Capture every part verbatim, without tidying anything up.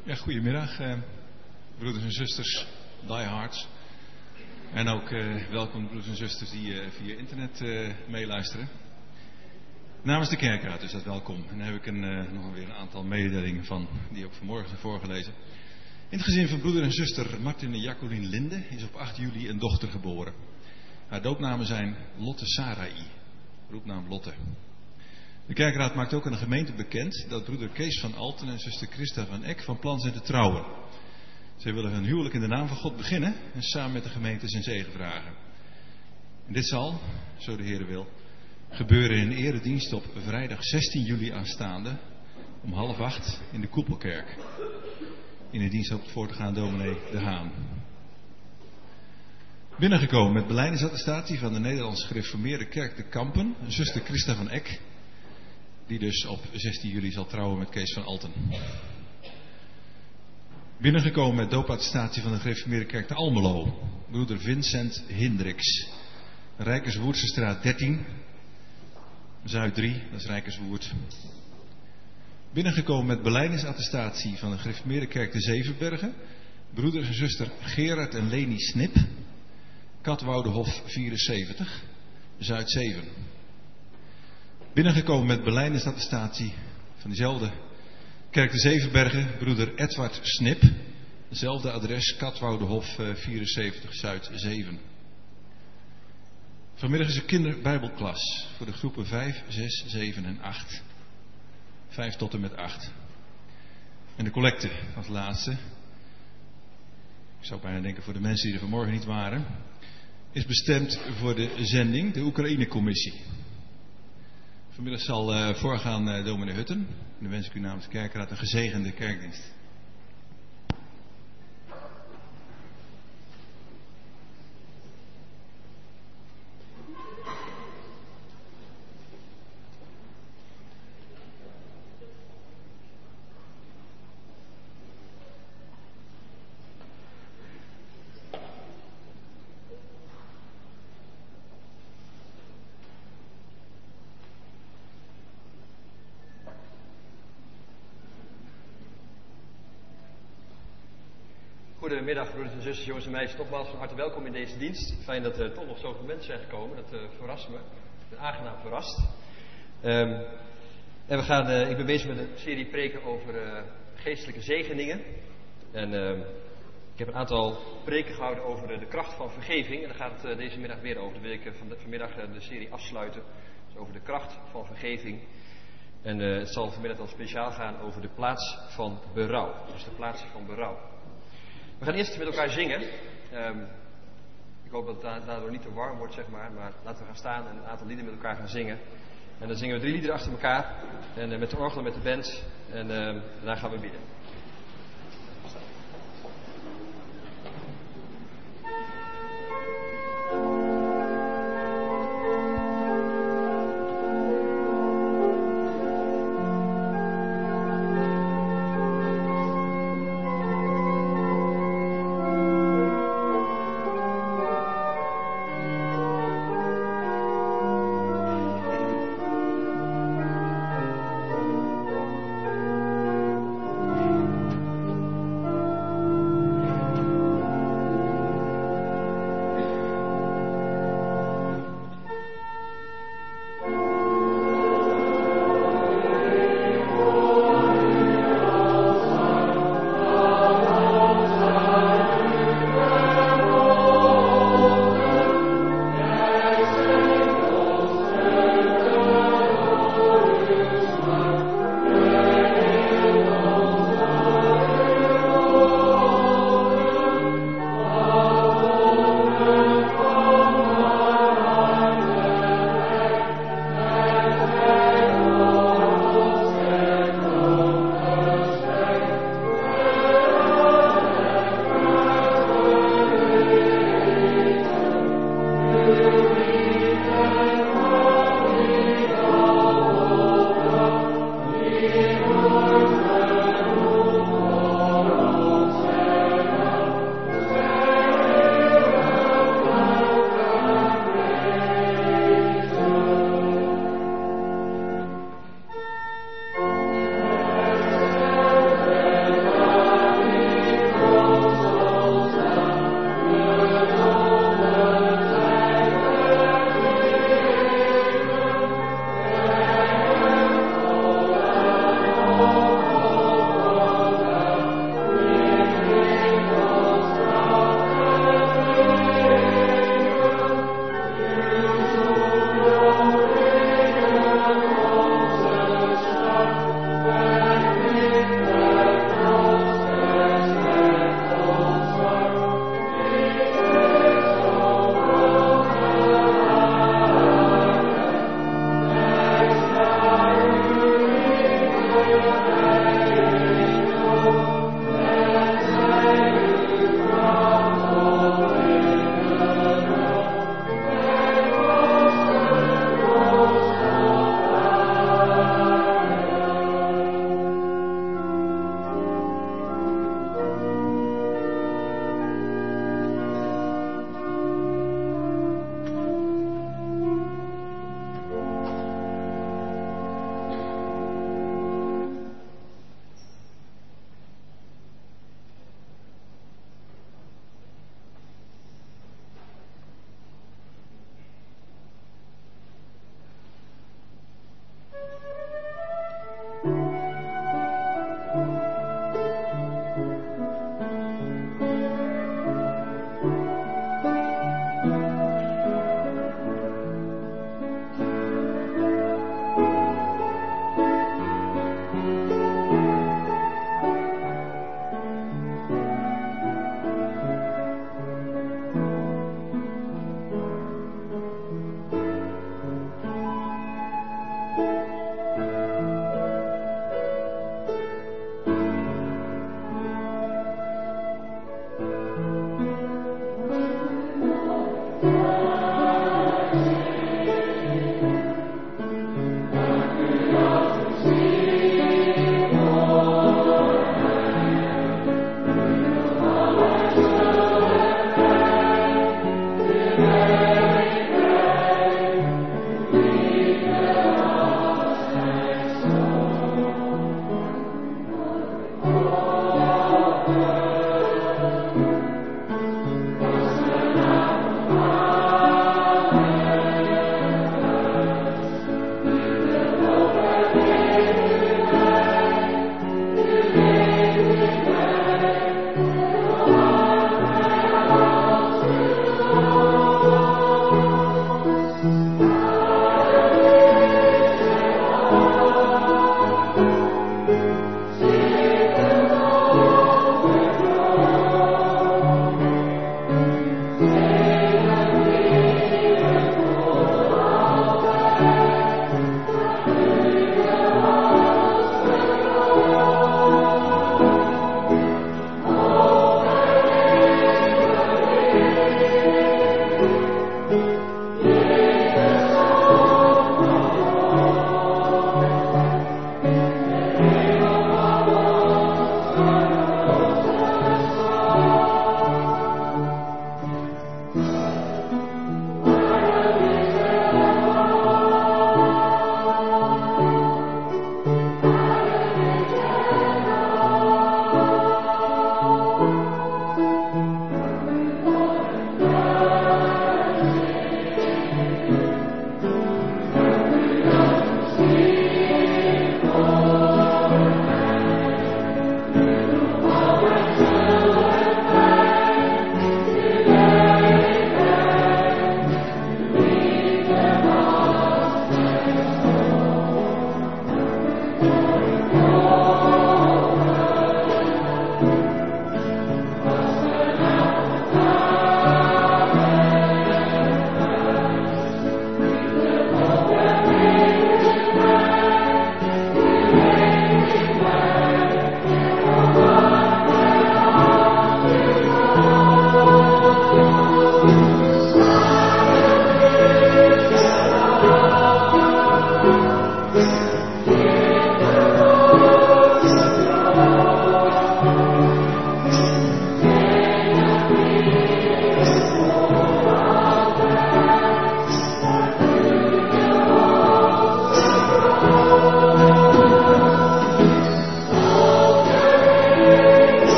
Ja, goedemiddag, eh, broeders en zusters, diehards. En ook eh, welkom broeders en zusters die uh, via internet uh, meeluisteren. Namens de kerkraad is dat welkom. En daar heb ik een, uh, nog weer een aantal mededelingen van, die ook vanmorgen zijn voorgelezen. In het gezin van broeder en zuster Martin en Jacqueline Linde is op acht juli een dochter geboren. Haar doopnamen zijn Lotte Sarai, roepnaam Lotte. De kerkraad maakt ook aan de gemeente bekend dat broeder Kees van Alten en zuster Christa van Eck van plan zijn te trouwen. Zij willen hun huwelijk in de naam van God beginnen en samen met de gemeente zijn zegen vragen. En dit zal, zo de Heer wil, gebeuren in een eredienst op vrijdag zestien juli aanstaande om half acht in de Koepelkerk. In de dienst hoopt voor te gaan dominee De Haan. Binnengekomen met belijdensattestatie van de Nederlandse Gereformeerde Kerk de Kampen, zuster Christa van Eck, die dus op zestien juli zal trouwen met Kees van Alten. Binnengekomen met doopattestatie van de Gereformeerde Kerk te Almelo, broeder Vincent Hindriks. Rijkerswoerdsestraat dertien, Zuid drie, dat is Rijkerswoerd. Binnengekomen met belijdensattestatie van de Gereformeerde Kerk te Zevenbergen, broeder en zuster Gerard en Leni Snip, Katwoudehof vierenzeventig, Zuid zeven. Binnengekomen met belijdensattestatie van diezelfde Kerk de Zevenbergen, broeder Edward Snip, hetzelfde adres, Katwoudehof vierenzeventig, Zuid zeven. Vanmiddag is een kinderbijbelklas voor de groepen vijf, zes, zeven en acht. vijf tot en met acht. En de collecte als laatste, ik zou bijna denken voor de mensen die er vanmorgen niet waren, is bestemd voor de zending, de Oekraïne-commissie. Vanmiddag zal uh, voorgaan uh, dominee Hutten. En dan wens ik u namens de kerkraad een gezegende kerkdienst. Goedemiddag broeders en zusters, jongens en meisjes. Nogmaals van harte welkom in deze dienst. Fijn dat er toch nog zoveel mensen zijn gekomen. Dat uh, verrast me. Ik ben aangenaam verrast. Um, en we gaan, uh, ik ben bezig met een serie preken over uh, geestelijke zegeningen. En uh, ik heb een aantal preken gehouden over uh, de kracht van vergeving. En daar gaat het uh, deze middag weer over. Dan wil ik uh, van de, vanmiddag uh, de serie afsluiten. Dus over de kracht van vergeving. En uh, het zal vanmiddag dan speciaal gaan over de plaats van berouw. Dus de plaats van berouw. We gaan eerst met elkaar zingen. Um, ik hoop dat het daardoor niet te warm wordt, zeg maar. Maar laten we gaan staan en een aantal liederen met elkaar gaan zingen. En dan zingen we drie liederen achter elkaar. En uh, met de orgel en met de band. En uh, daarna gaan we bidden. Thank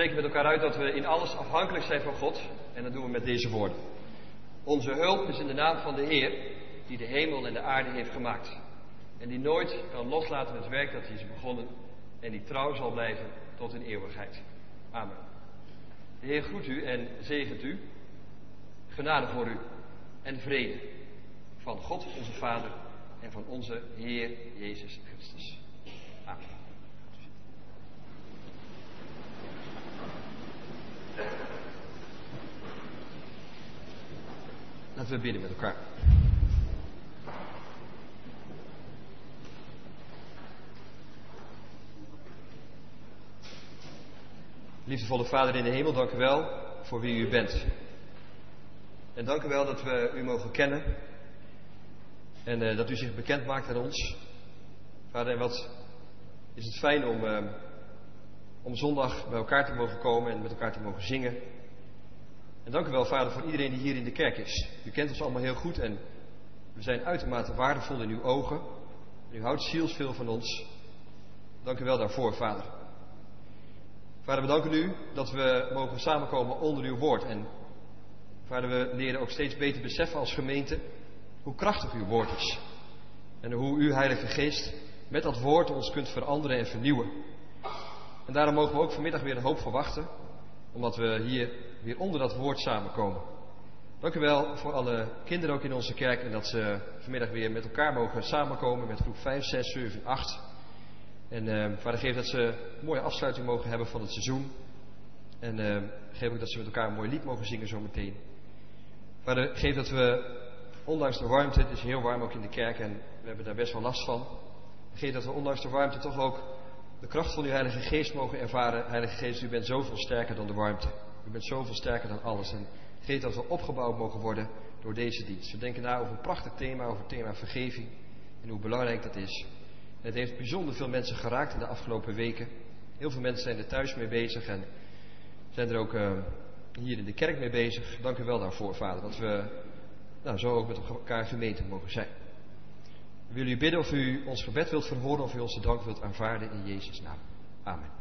spreken met elkaar uit dat we in alles afhankelijk zijn van God. En dat doen we met deze woorden. Onze hulp is in de naam van de Heer, die de hemel en de aarde heeft gemaakt. En die nooit kan loslaten het werk dat hij is begonnen. En die trouw zal blijven tot in eeuwigheid. Amen. De Heer groet u en zegent u. Genade voor u en vrede van God onze Vader en van onze Heer Jezus Christus. Amen. Laten we bidden met elkaar. Liefdevolle Vader in de hemel, dank u wel voor wie u bent. En dank u wel dat we u mogen kennen. En uh, dat u zich bekend maakt aan ons. Vader, en wat is het fijn om, uh, om zondag bij elkaar te mogen komen en met elkaar te mogen zingen. En dank u wel, Vader, voor iedereen die hier in de kerk is. U kent ons allemaal heel goed en we zijn uitermate waardevol in uw ogen. En u houdt zielsveel van ons. Dank u wel daarvoor, Vader. Vader, we danken u dat we mogen samenkomen onder uw woord. En Vader, we leren ook steeds beter beseffen als gemeente hoe krachtig uw woord is. En hoe u, Heilige Geest, met dat woord ons kunt veranderen en vernieuwen. En daarom mogen we ook vanmiddag weer een hoop verwachten. Omdat we hier weer onder dat woord samenkomen. Dank u wel voor alle kinderen ook in onze kerk. En dat ze vanmiddag weer met elkaar mogen samenkomen met groep vijf, zes, zeven, acht. En uh, Vader, geef dat ze een mooie afsluiting mogen hebben van het seizoen. En uh, geef ook dat ze met elkaar een mooi lied mogen zingen zometeen. Vader, geef dat we, ondanks de warmte, het is heel warm ook in de kerk en we hebben daar best wel last van. Geef dat we ondanks de warmte toch ook de kracht van uw Heilige Geest mogen ervaren. Heilige Geest, u bent zoveel sterker dan de warmte. U bent zoveel sterker dan alles. En geef dat we opgebouwd mogen worden door deze dienst. We denken na over een prachtig thema, over het thema vergeving. En hoe belangrijk dat is. En het heeft bijzonder veel mensen geraakt in de afgelopen weken. Heel veel mensen zijn er thuis mee bezig en zijn er ook uh, hier in de kerk mee bezig. Dank u wel daarvoor, Vader, dat we nou, zo ook met elkaar gemeente mogen zijn. We willen u bidden of u ons gebed wilt verhoren of u onze dank wilt aanvaarden in Jezus' naam. Amen.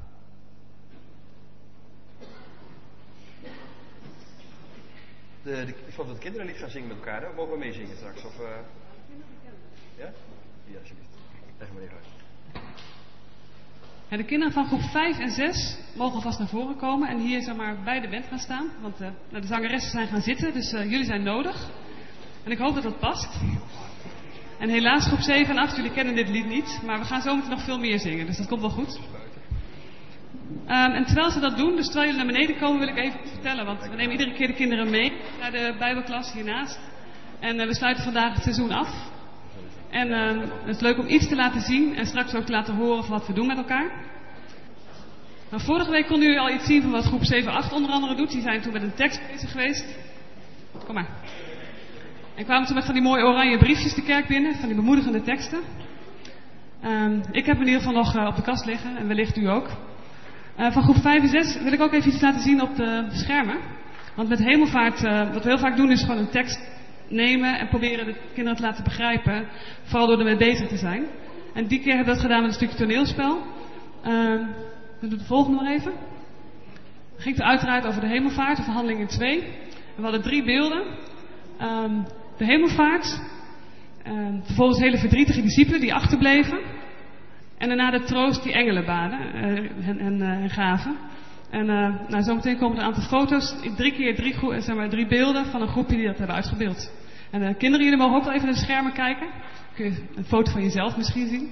De, de, ik geloof dat de kinderen lied gaan zingen met elkaar. Hè? Mogen we meezingen straks? Of, uh... Ja? Ja, alsjeblieft. Leg maar even uit. Ja, de kinderen van groep vijf en zes mogen vast naar voren komen en hier zeg maar, bij de band gaan staan. Want uh, de zangeressen zijn gaan zitten, dus uh, jullie zijn nodig. En ik hoop dat dat past. En helaas groep zeven en acht, jullie kennen dit lied niet. Maar we gaan zo meteen nog veel meer zingen, dus dat komt wel goed. Um, en terwijl ze dat doen, dus terwijl jullie naar beneden komen, wil ik even vertellen. Want we nemen iedere keer de kinderen mee naar de Bijbelklas hiernaast. En uh, we sluiten vandaag het seizoen af. En uh, het is leuk om iets te laten zien en straks ook te laten horen van wat we doen met elkaar. Nou, vorige week konden jullie al iets zien van wat groep zeven acht onder andere doet. Die zijn toen met een tekst bezig geweest. Kom maar. En kwamen toen met van die mooie oranje briefjes de kerk binnen, van die bemoedigende teksten. Um, ik heb in ieder geval nog uh, op de kast liggen en wellicht u ook. Uh, van groep vijf en zes wil ik ook even iets laten zien op de schermen. Want met hemelvaart, uh, wat we heel vaak doen is gewoon een tekst nemen en proberen de kinderen te laten begrijpen. Vooral door ermee bezig te zijn. En die keer hebben we dat gedaan met een stukje toneelspel. Uh, we doen de volgende maar even. Het ging er uiteraard over de hemelvaart, of Handelingen twee. En we hadden drie beelden. Um, de hemelvaart. Uh, vervolgens hele verdrietige discipelen die achterbleven. En daarna de troost die engelen baden uh, en, en, uh, en gaven. En uh, nou, zometeen komen er een aantal foto's. Drie keer drie, groe- zeg maar, drie beelden van een groepje die dat hebben uitgebeeld. En uh, kinderen, jullie mogen ook wel even naar de schermen kijken. Kun je een foto van jezelf misschien zien.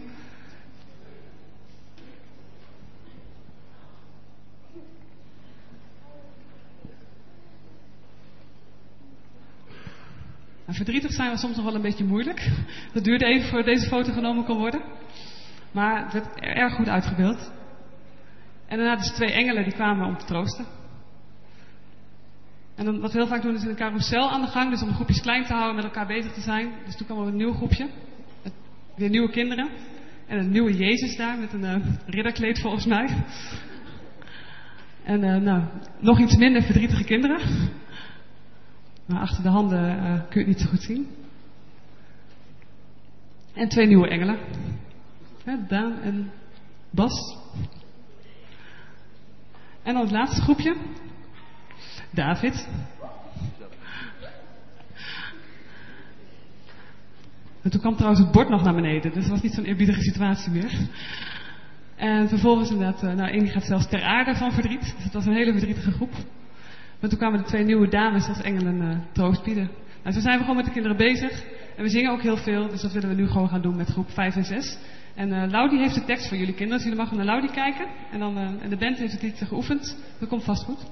Nou, verdrietig zijn was soms nog wel een beetje moeilijk. Dat duurde even voordat deze foto genomen kon worden. Maar het werd erg goed uitgebeeld. En daarna dus twee engelen die kwamen om te troosten. En dan, wat we heel vaak doen is een carousel aan de gang. Dus om de groepjes klein te houden, met elkaar bezig te zijn. Dus toen kwam er een nieuw groepje. Met weer nieuwe kinderen. En een nieuwe Jezus daar met een uh, ridderkleed volgens mij. En uh, nou, nog iets minder verdrietige kinderen. Maar achter de handen uh, kun je het niet zo goed zien. En twee nieuwe engelen. Ja, Daan en Bas. En dan het laatste groepje. David. En toen kwam trouwens het bord nog naar beneden, dus het was niet zo'n eerbiedige situatie meer. En vervolgens inderdaad, nou één die gaat zelfs ter aarde van verdriet. Dus het was een hele verdrietige groep. Maar toen kwamen de twee nieuwe dames als engelen uh, troost bieden. Nou, zo zijn we gewoon met de kinderen bezig. En we zingen ook heel veel, dus dat willen we nu gewoon gaan doen met groep vijf en zes. En uh, Laudie heeft de tekst voor jullie kinderen, dus jullie mogen naar Laudie kijken. En, dan, uh, en de band heeft het lied geoefend. Dat komt vast goed.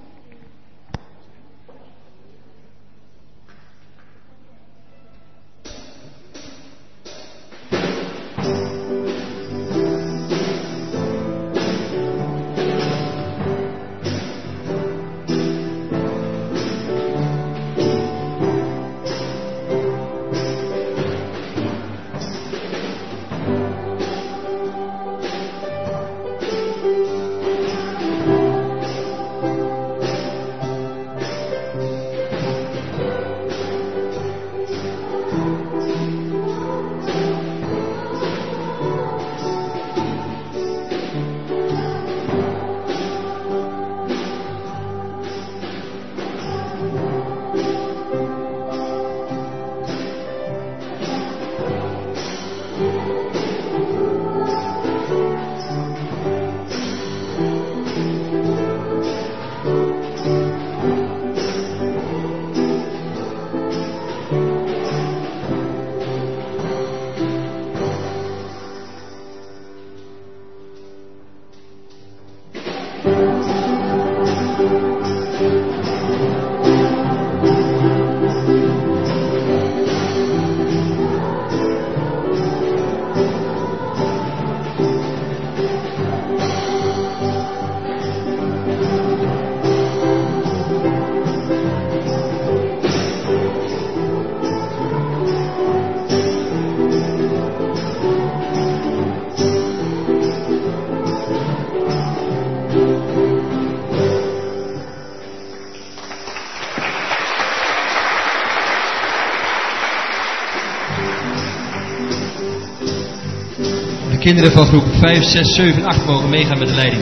Kinderen van groep vijf, zes, zeven en acht mogen meegaan met de leiding.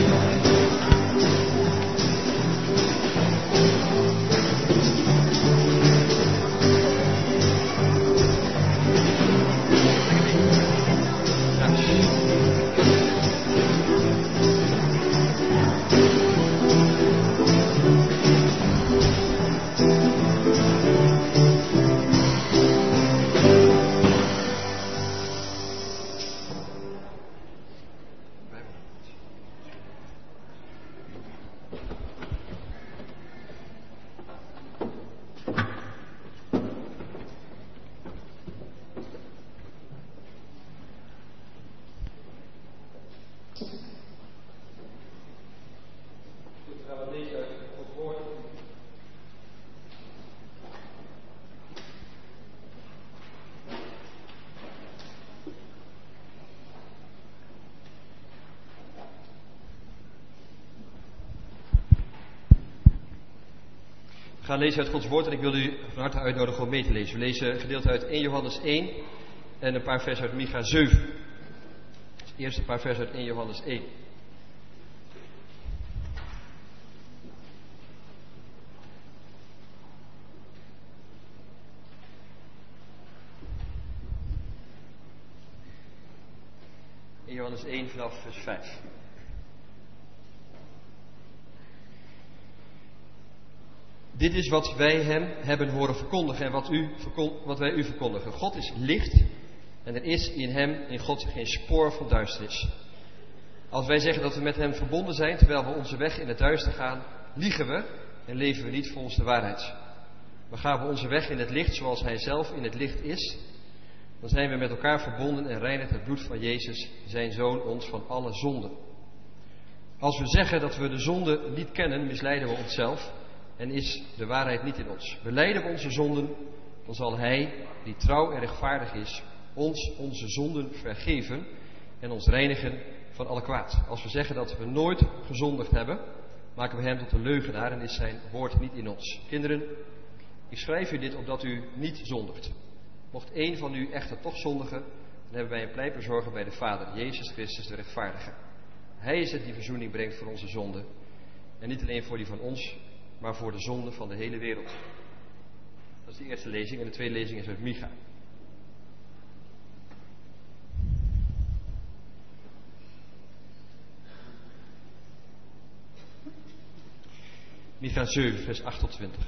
We gaan lezen uit Gods woord en ik wil u van harte uitnodigen om mee te lezen. We lezen gedeelte uit eerste Johannes één en een paar versen uit Micha zeven. Dus eerst een paar versen uit eerste Johannes één. eerste Johannes één vanaf vers vijf. Dit is wat wij hem hebben horen verkondigen en wat, u, wat wij u verkondigen. God is licht en er is in hem, in God, geen spoor van duisternis. Als wij zeggen dat we met hem verbonden zijn, terwijl we onze weg in het duister gaan, liegen we en leven we niet volgens de waarheid. Maar gaan we onze weg in het licht zoals hij zelf in het licht is, dan zijn we met elkaar verbonden en reinigt het bloed van Jezus, zijn Zoon, ons van alle zonden. Als we zeggen dat we de zonde niet kennen, misleiden we onszelf en is de waarheid niet in ons. Belijden we onze zonden, dan zal hij, die trouw en rechtvaardig is, ons onze zonden vergeven en ons reinigen van alle kwaad. Als we zeggen dat we nooit gezondigd hebben, maken we hem tot een leugenaar en is zijn woord niet in ons. Kinderen, ik schrijf u dit opdat u niet zondigt. Mocht één van u echter toch zondigen, dan hebben wij een pleitbezorger bij de Vader, Jezus Christus de rechtvaardige. Hij is het die verzoening brengt voor onze zonden. En niet alleen voor die van ons, maar voor de zonde van de hele wereld. Dat is de eerste lezing. En de tweede lezing is uit Micha. Micha zeven, vers acht tot twintig.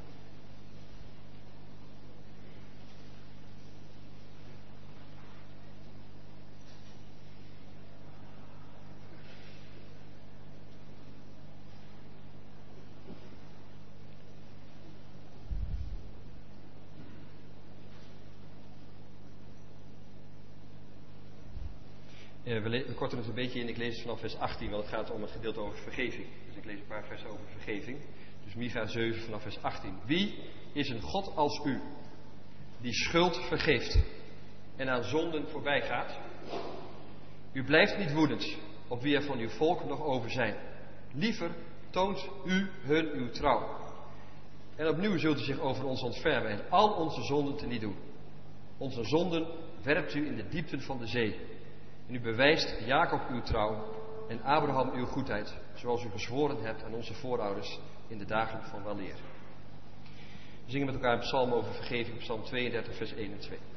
Uh, we, we korten het een beetje in, ik lees het vanaf vers achttien, want het gaat om een gedeelte over vergeving. Dus ik lees een paar versen over vergeving. Dus Micha zeven vanaf vers achttien. Wie is een God als u, die schuld vergeeft en aan zonden voorbij gaat? U blijft niet woedend op wie er van uw volk nog over zijn. Liever toont u hun uw trouw. En opnieuw zult u zich over ons ontfermen en al onze zonden teniet doen. Onze zonden werpt u in de diepten van de zee. En u bewijst Jacob uw trouw en Abraham uw goedheid, zoals u gezworen hebt aan onze voorouders in de dagen van weleer. We zingen met elkaar een psalm over vergeving, psalm tweeëndertig, vers één en twee.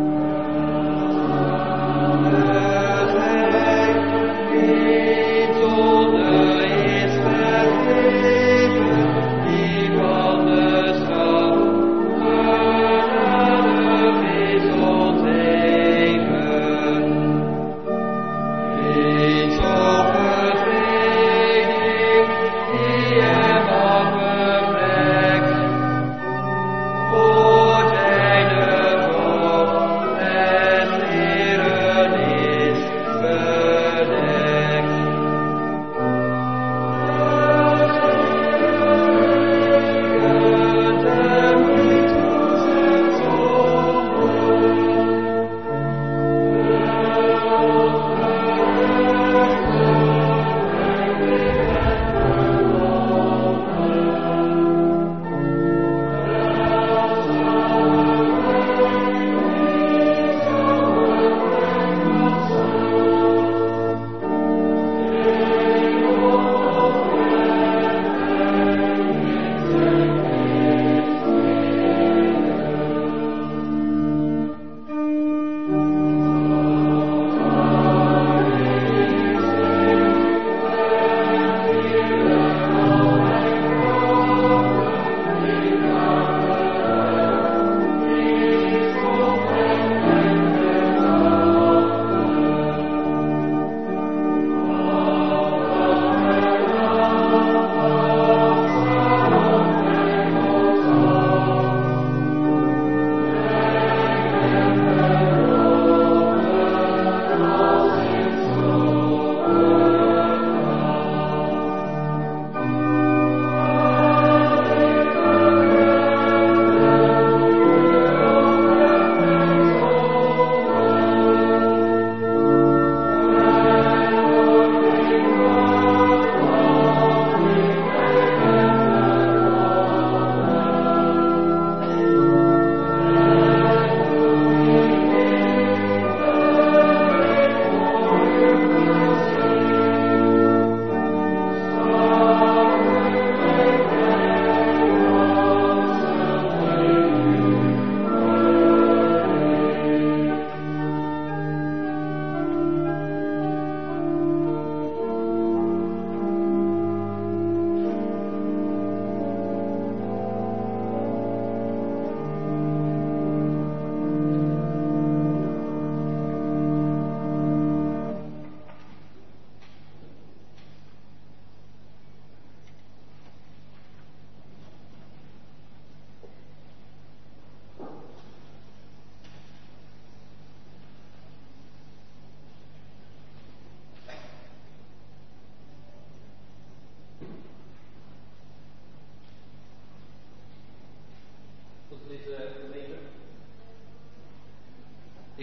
Zo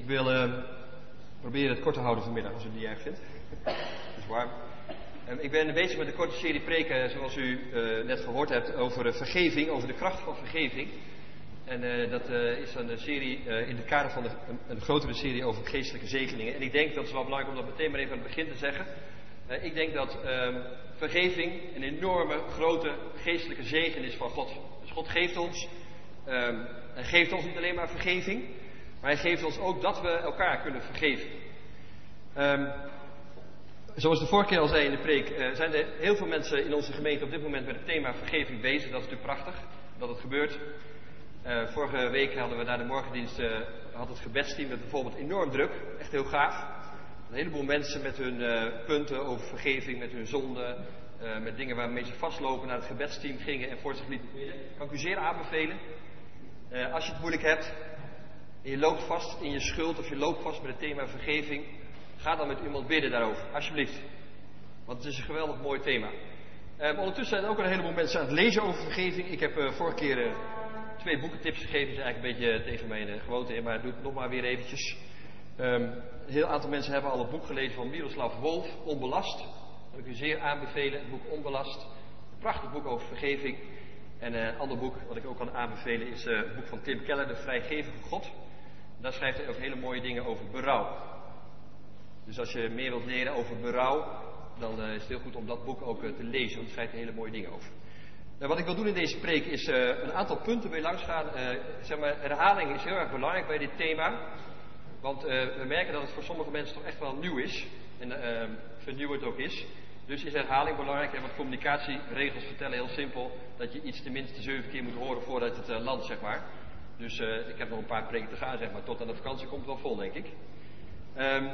wil uh, proberen het kort te houden vanmiddag, als u het niet erg vindt. Het is warm. Uh, ik ben bezig met een korte serie preken, zoals u uh, net gehoord hebt, over uh, vergeving, over de kracht van vergeving. En uh, dat uh, is een serie uh, in het kader van de, een, een grotere serie over geestelijke zegeningen. En ik denk, dat is wel belangrijk om dat meteen maar even aan het begin te zeggen. Uh, ik denk dat uh, vergeving een enorme, grote geestelijke zegen is van God. Dus God geeft ons, uh, hij geeft ons niet alleen maar vergeving, maar hij geeft ons ook dat we elkaar kunnen vergeven. Um, zoals de vorige keer al zei in de preek, uh, zijn er heel veel mensen in onze gemeente op dit moment met het thema vergeving bezig. Dat is natuurlijk prachtig, dat het gebeurt. Uh, vorige week hadden we na de morgendienst, uh, had het gebedsteam met bijvoorbeeld enorm druk. Echt heel gaaf. Een heleboel mensen met hun uh, punten over vergeving, met hun zonden, uh, met dingen waarmee ze vastlopen naar het gebedsteam gingen en voor zich lieten bidden. Kan ik u zeer aanbevelen. Uh, als je het moeilijk hebt en je loopt vast in je schuld of je loopt vast met het thema vergeving, ga dan met iemand bidden daarover, alsjeblieft. Want het is een geweldig mooi thema. Uh, ondertussen zijn er ook een heleboel mensen aan het lezen over vergeving. Ik heb uh, vorige keer uh, twee boekentips gegeven. Dat is eigenlijk een beetje tegen mijn uh, gewoonte in, maar doe het nog maar weer eventjes. Um, een heel aantal mensen hebben al het boek gelezen van Miroslav Volf, Onbelast. Dat kan ik u zeer aanbevelen, het boek Onbelast. Een prachtig boek over vergeving. En uh, een ander boek wat ik ook kan aanbevelen is uh, het boek van Tim Keller, De Vrijgevige God. Daar schrijft hij ook hele mooie dingen over berouw. Dus als je meer wilt leren over berouw, dan uh, is het heel goed om dat boek ook uh, te lezen, want hij schrijft er hele mooie dingen over. Nou, wat ik wil doen in deze preek is uh, een aantal punten bij langs gaan. Uh, zeg maar, herhaling is heel erg belangrijk bij dit thema. Want uh, we merken dat het voor sommige mensen toch echt wel nieuw is. En uh, vernieuwend ook is. Dus is herhaling belangrijk. En wat communicatieregels vertellen heel simpel. Dat je iets tenminste zeven keer moet horen voordat het uh, landt, zeg maar. Dus uh, ik heb nog een paar preken te gaan, zeg maar. Tot aan de vakantie komt het wel vol, denk ik. Um,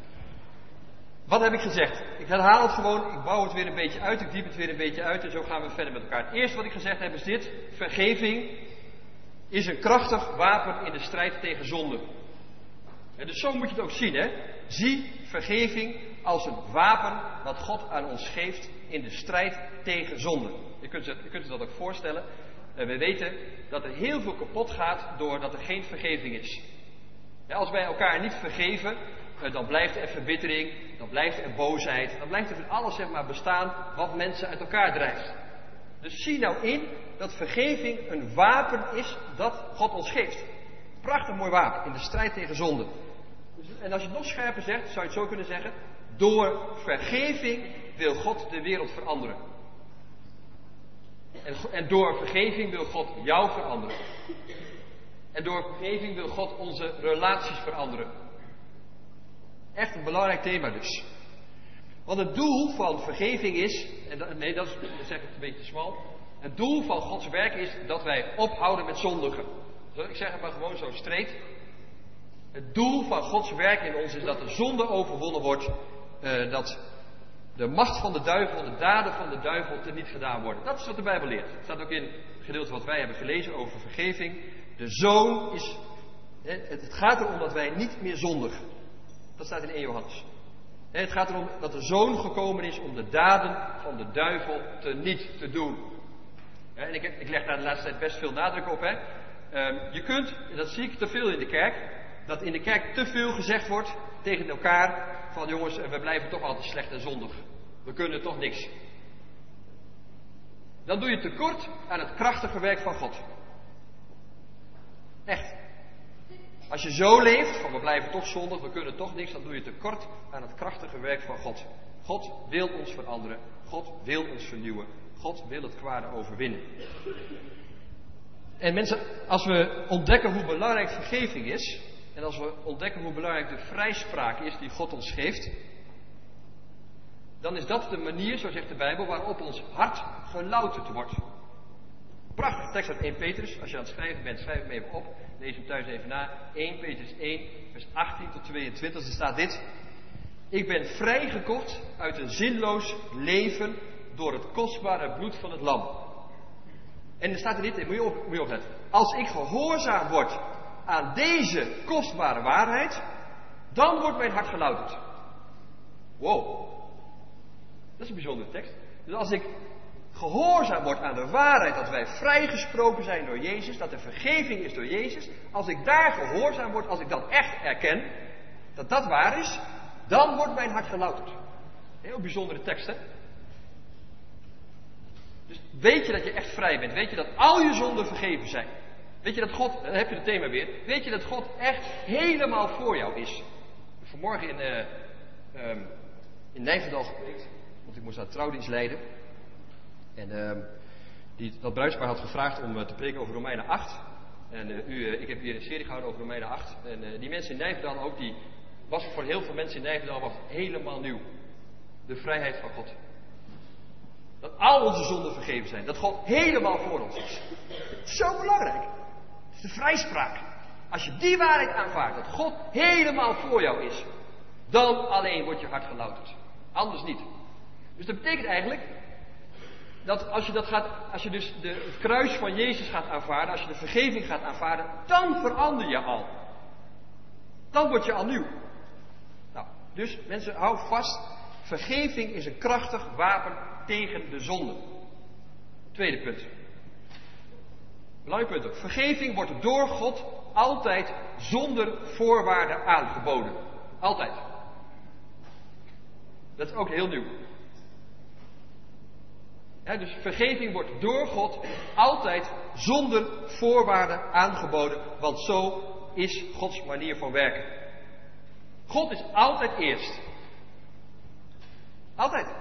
wat heb ik gezegd? Ik herhaal het gewoon. Ik bouw het weer een beetje uit. Ik diep het weer een beetje uit. En zo gaan we verder met elkaar. Het eerste wat ik gezegd heb is dit. Vergeving is een krachtig wapen in de strijd tegen zonde. En dus zo moet je het ook zien, hè. Zie vergeving als een wapen dat God aan ons geeft in de strijd tegen zonde. Je kunt je, je kunt je dat ook voorstellen. Uh, we weten dat er heel veel kapot gaat doordat er geen vergeving is. Ja, als wij elkaar niet vergeven, uh, dan blijft er verbittering, dan blijft er boosheid, dan blijft er van alles, zeg maar, bestaan wat mensen uit elkaar drijft. Dus zie nou in dat vergeving een wapen is dat God ons geeft. Prachtig mooi wapen in de strijd tegen zonde. En als je het nog scherper zegt, zou je het zo kunnen zeggen. Door vergeving wil God de wereld veranderen. En, en door vergeving wil God jou veranderen. En door vergeving wil God onze relaties veranderen. Echt een belangrijk thema dus. Want het doel van vergeving is, en dat, nee dat, is, dat zeg ik een beetje te smal. Het doel van Gods werk is dat wij ophouden met zondigen. Ik zeg het maar gewoon zo streed. Het doel van Gods werk in ons is dat de zonde overwonnen wordt. Uh, dat de macht van de duivel, de daden van de duivel teniet gedaan worden. Dat is wat de Bijbel leert. Het staat ook in het gedeelte wat wij hebben gelezen over vergeving. De zoon is... Het gaat erom dat wij niet meer zondigen. Dat staat in eerste Johannes. Het gaat erom dat de zoon gekomen is om de daden van de duivel teniet te doen. En ik, ik leg daar de laatste tijd best veel nadruk op. Hè. Um, je kunt, en dat zie ik te veel in de kerk, dat in de kerk te veel gezegd wordt tegen elkaar van jongens, we blijven toch altijd slecht en zondig. We kunnen toch niks. Dan doe je tekort aan het krachtige werk van God. Echt. Als je zo leeft, van we blijven toch zondig, we kunnen toch niks, dan doe je tekort aan het krachtige werk van God. God wil ons veranderen. God wil ons vernieuwen. God wil het kwade overwinnen. En mensen, als we ontdekken hoe belangrijk vergeving is, en als we ontdekken hoe belangrijk de vrijspraak is die God ons geeft, dan is dat de manier, zo zegt de Bijbel, waarop ons hart gelouterd wordt. Prachtige tekst uit eerste Petrus. Als je aan het schrijven bent, schrijf hem even op. Lees hem thuis even na. eerste Petrus één, vers achttien tot tweeëntwintig. Er staat dit. Ik ben vrijgekocht uit een zinloos leven door het kostbare bloed van het lam. En er staat er dit, moet je, op, moet je opletten. Als ik gehoorzaam word aan deze kostbare waarheid, dan wordt mijn hart gelouterd. Wow. Dat is een bijzondere tekst. Dus als ik gehoorzaam word aan de waarheid dat wij vrijgesproken zijn door Jezus, dat er vergeving is door Jezus, als ik daar gehoorzaam word, als ik dat echt erken, dat dat waar is, dan wordt mijn hart gelouterd. Heel bijzondere tekst, hè? Dus weet je dat je echt vrij bent? Weet je dat al je zonden vergeven zijn? Weet je dat God, dan heb je het thema weer, weet je dat God echt helemaal voor jou is? Vanmorgen in, uh, um, in Nijverdal gepreekt, want ik moest daar trouwdienst leiden. En uh, die, dat bruidspaar had gevraagd om uh, te preken over Romeinen acht. En uh, u, uh, ik heb hier een serie gehouden over Romeinen acht. En uh, die mensen in Nijverdal ook, die was voor heel veel mensen in Nijverdal was helemaal nieuw. De vrijheid van God. Dat al onze zonden vergeven zijn. Dat God helemaal voor ons is. Zo belangrijk. Het is de vrijspraak. Als je die waarheid aanvaardt, dat God helemaal voor jou is, dan alleen wordt je hart gelouterd. Anders niet. Dus dat betekent eigenlijk dat als je, dat gaat, als je dus de, het kruis van Jezus gaat aanvaarden, als je de vergeving gaat aanvaarden, dan verander je al. Dan word je al nieuw. Nou, dus mensen, hou vast. Vergeving is een krachtig wapen tegen de zonde. Tweede punt. Belangrijk punt ook. Vergeving wordt door God altijd zonder voorwaarden aangeboden. Altijd. Dat is ook heel nieuw. Ja, dus vergeving wordt door God altijd zonder voorwaarden aangeboden. Want zo is Gods manier van werken. God is altijd eerst. Altijd.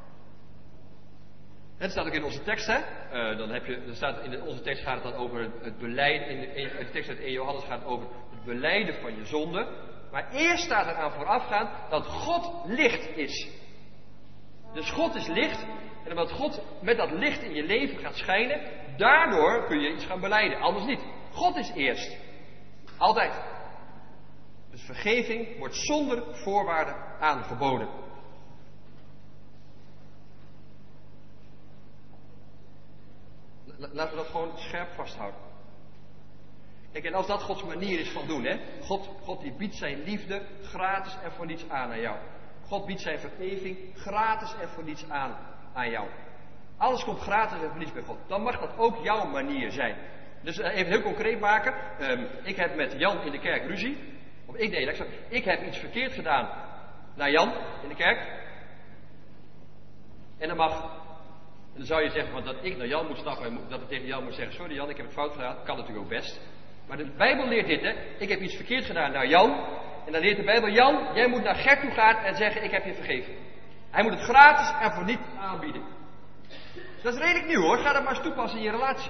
Het staat ook in onze tekst, hè? Uh, dan heb je, dan staat in de, onze tekst gaat het dan over het beleid. In de, in de tekst uit één Johannes gaat het over het belijden van je zonde. Maar eerst staat er aan voorafgaan dat God licht is. Dus God is licht. En omdat God met dat licht in je leven gaat schijnen, daardoor kun je iets gaan belijden. Anders niet. God is eerst. Altijd. Dus vergeving wordt zonder voorwaarden aangeboden. Laten we dat gewoon scherp vasthouden. Kijk, en als dat Gods manier is van doen, hè. God, God die biedt zijn liefde gratis en voor niets aan aan jou. God biedt zijn vergeving gratis en voor niets aan aan jou. Alles komt gratis en voor niets bij God. Dan mag dat ook jouw manier zijn. Dus uh, even heel concreet maken. Um, ik heb met Jan in de kerk ruzie. Of ik, nee, ik, zeg, ik heb iets verkeerd gedaan naar Jan in de kerk. En dan mag... En dan zou je zeggen, want dat ik naar Jan moet stappen en dat ik tegen Jan moet zeggen, sorry Jan, ik heb het fout gedaan. Kan natuurlijk ook best. Maar de Bijbel leert dit, hè. Ik heb iets verkeerd gedaan naar Jan. En dan leert de Bijbel, Jan, jij moet naar Gert toe gaan en zeggen, ik heb je vergeven. Hij moet het gratis en voor niets aanbieden. Dus dat is redelijk nieuw hoor. Ga dat maar eens toepassen in je relatie.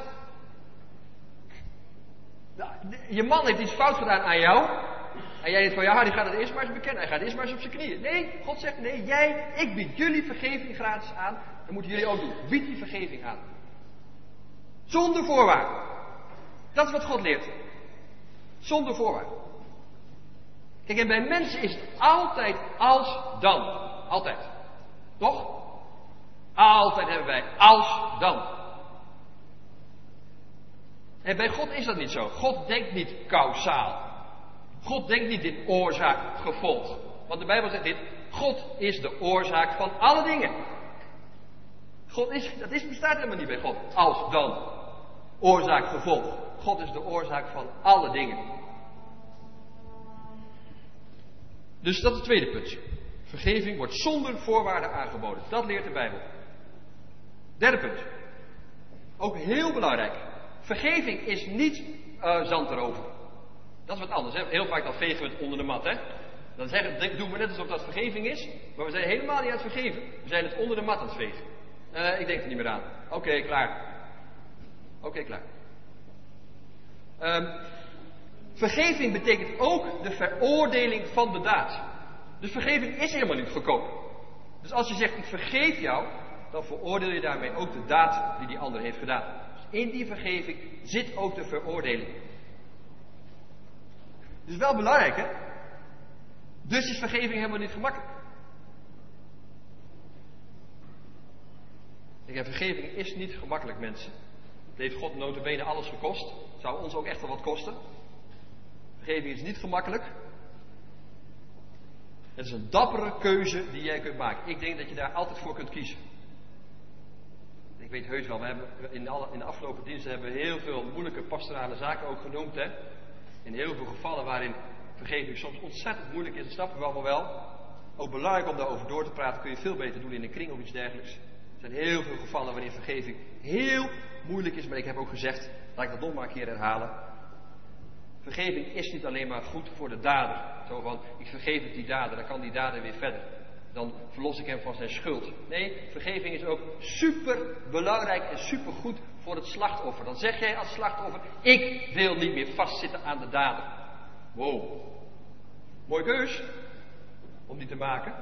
Je man heeft iets fout gedaan aan jou. En jij denkt van, ja, die gaat het eerst maar eens bekennen. Hij gaat eerst maar eens op zijn knieën. Nee, God zegt, nee, jij, ik bied jullie vergeving gratis aan. Dat moeten jullie ook doen. Bied die vergeving aan. Zonder voorwaarden. Dat is wat God leert. Zonder voorwaarden. Kijk, en bij mensen is het altijd als dan. Altijd. Toch? Altijd hebben wij als dan. En bij God is dat niet zo. God denkt niet kausaal. God denkt niet in oorzaak-gevolg. Want de Bijbel zegt dit. God is de oorzaak van alle dingen. God is, dat is, bestaat helemaal niet bij God. Als dan. Oorzaak-gevolg. God is de oorzaak van alle dingen. Dus dat is het tweede punt. Vergeving wordt zonder voorwaarden aangeboden. Dat leert de Bijbel. Derde punt. Ook heel belangrijk. Vergeving is niet uh, zand erover. Dat is wat anders. Hè? Heel vaak dan vegen we het onder de mat. Hè? Dan zeggen, doen we net alsof dat vergeving is. Maar we zijn helemaal niet aan het vergeven. We zijn het onder de mat aan het vegen. Uh, ik denk er niet meer aan. Oké, okay, klaar. Oké, okay, klaar. Um, vergeving betekent ook de veroordeling van de daad. Dus vergeving is helemaal niet goedkoop. Dus als je zegt, ik vergeef jou, dan veroordeel je daarmee ook de daad die die ander heeft gedaan. Dus in die vergeving zit ook de veroordeling. Dus wel belangrijk, hè? Dus is vergeving helemaal niet gemakkelijk. Kijk, vergeving is niet gemakkelijk, mensen. Het heeft God nota bene alles gekost. Het zou ons ook echt wel wat kosten. Vergeving is niet gemakkelijk. Het is een dappere keuze die jij kunt maken. Ik denk dat je daar altijd voor kunt kiezen. Ik weet heus wel, we hebben in, alle, in de afgelopen diensten hebben we heel veel moeilijke pastorale zaken ook genoemd. Hè? In heel veel gevallen waarin vergeving soms ontzettend moeilijk is, dat snappen we allemaal wel. Ook belangrijk om daarover door te praten, kun je veel beter doen in een kring of iets dergelijks. Er zijn heel veel gevallen waarin vergeving heel moeilijk is, maar ik heb ook gezegd, laat ik dat nog maar een keer herhalen. Vergeving is niet alleen maar goed voor de dader. Zo van, ik vergeef het die dader, dan kan die dader weer verder. Dan verlos ik hem van zijn schuld. Nee, vergeving is ook super belangrijk en super goed voor het slachtoffer. Dan zeg jij als slachtoffer, ik wil niet meer vastzitten aan de dader. Wow. Mooi keus om die te maken.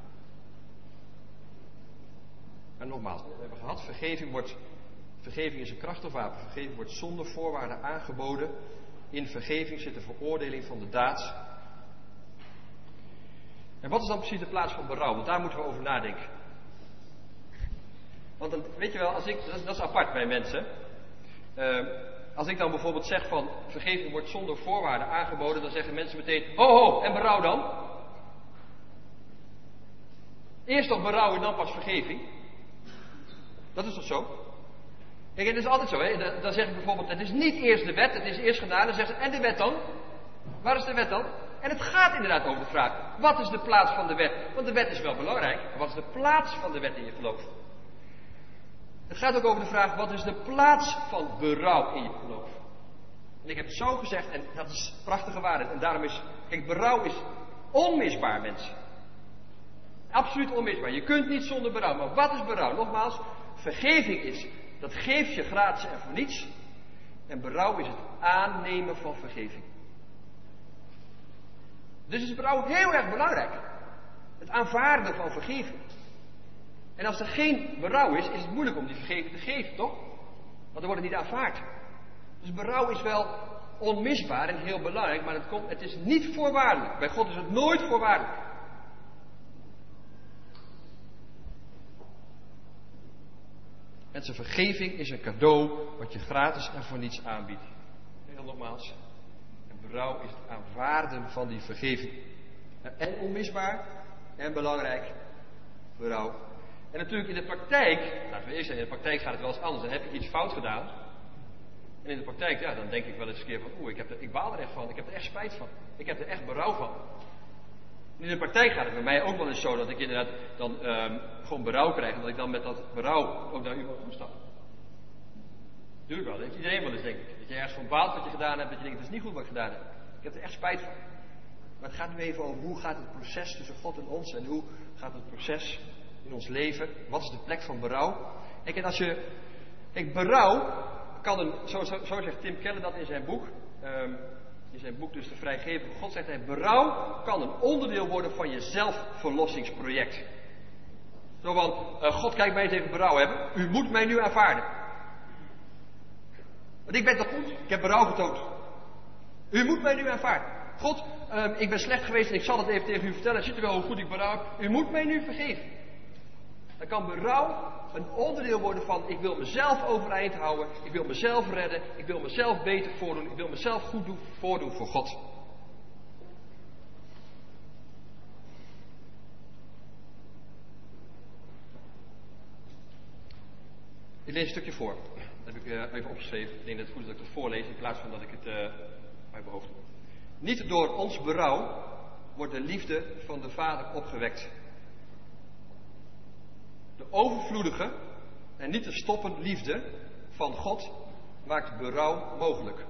En nogmaals, we hebben gehad, vergeving wordt, vergeving is een krachtig wapen. Vergeving wordt zonder voorwaarden aangeboden. In vergeving zit de veroordeling van de daad. En wat is dan precies de plaats van berouw? Want daar moeten we over nadenken. Want dan, weet je wel, als ik, dat, is, dat is apart bij mensen. Uh, als ik dan bijvoorbeeld zeg van vergeving wordt zonder voorwaarden aangeboden, dan zeggen mensen meteen, ho ho, en berouw dan? Eerst toch berouw en dan pas vergeving. Dat is toch zo? Kijk, het is altijd zo, hè? Dan, dan zeg ik bijvoorbeeld, het is niet eerst de wet, het is eerst genade. Dan zeggen ze, en de wet dan? Waar is de wet dan? En het gaat inderdaad over de vraag, wat is de plaats van de wet? Want de wet is wel belangrijk, maar wat is de plaats van de wet in je geloof? Het gaat ook over de vraag, wat is de plaats van berouw in je geloof? En ik heb het zo gezegd, en dat is prachtige waarheid. En daarom is, kijk, berouw is onmisbaar, mensen. Absoluut onmisbaar. Je kunt niet zonder berouw. Maar wat is berouw? Nogmaals, vergeving is, dat geeft je gratis en voor niets. En berouw is het aannemen van vergeving. Dus is berouw heel erg belangrijk. Het aanvaarden van vergeving. En als er geen berouw is, is het moeilijk om die vergeving te geven, toch? Want dan wordt het niet aanvaard. Dus berouw is wel onmisbaar en heel belangrijk, maar het, komt, het is niet voorwaardelijk. Bij God is het nooit voorwaardelijk. Mensen, vergeving is een cadeau wat je gratis en voor niets aanbiedt. Ik zeg nogmaals. En berouw is het aanvaarden van die vergeving. En onmisbaar en belangrijk, berouw. En natuurlijk in de praktijk, laten we eerst zeggen, in de praktijk gaat het wel eens anders. Dan heb je iets fout gedaan. En in de praktijk, ja, dan denk ik wel eens een keer van, oeh, ik, heb er, ik baal er echt van. Ik heb er echt spijt van. Ik heb er echt berouw van. En in de praktijk gaat het bij mij ook wel eens zo dat ik inderdaad dan um, gewoon berouw krijg. En dat ik dan met dat berouw ook naar iemand toe stap. Tuurlijk wel, dat heeft iedereen wel eens, denk ik. Dat je ergens van baalt wat je gedaan hebt, dat je denkt, het is niet goed wat ik gedaan heb. Ik heb er echt spijt van. Maar het gaat nu even over hoe gaat het proces tussen God en ons en hoe gaat het proces in ons leven. Wat is de plek van berouw? Kijk, en als je, kijk, berouw kan een, zo, zo, zo zegt Tim Keller dat in zijn boek, um, in zijn boek dus de vrijgevige God, zegt hij, berouw kan een onderdeel worden van je zelfverlossingsproject. Zo van, uh, God, kijk mij eens even berouw hebben. U moet mij nu aanvaarden. Want ik ben toch goed? Ik heb berouw getoond. U moet mij nu aanvaarden. God, um, ik ben slecht geweest en ik zal het even tegen u vertellen. Ziet u wel hoe goed ik berouw heb? U moet mij nu vergeven. Dan kan berouw een onderdeel worden van, ik wil mezelf overeind houden. Ik wil mezelf redden. Ik wil mezelf beter voordoen. Ik wil mezelf goed doen, voordoen voor God. Ik lees een stukje voor. Dat heb ik uh, even opgeschreven. Ik denk dat het goed is dat ik het voorlees in plaats van dat ik het uh, uit mijn hoofd doe. Niet door ons berouw wordt de liefde van de Vader opgewekt. De overvloedige en niet te stoppen liefde van God maakt berouw mogelijk.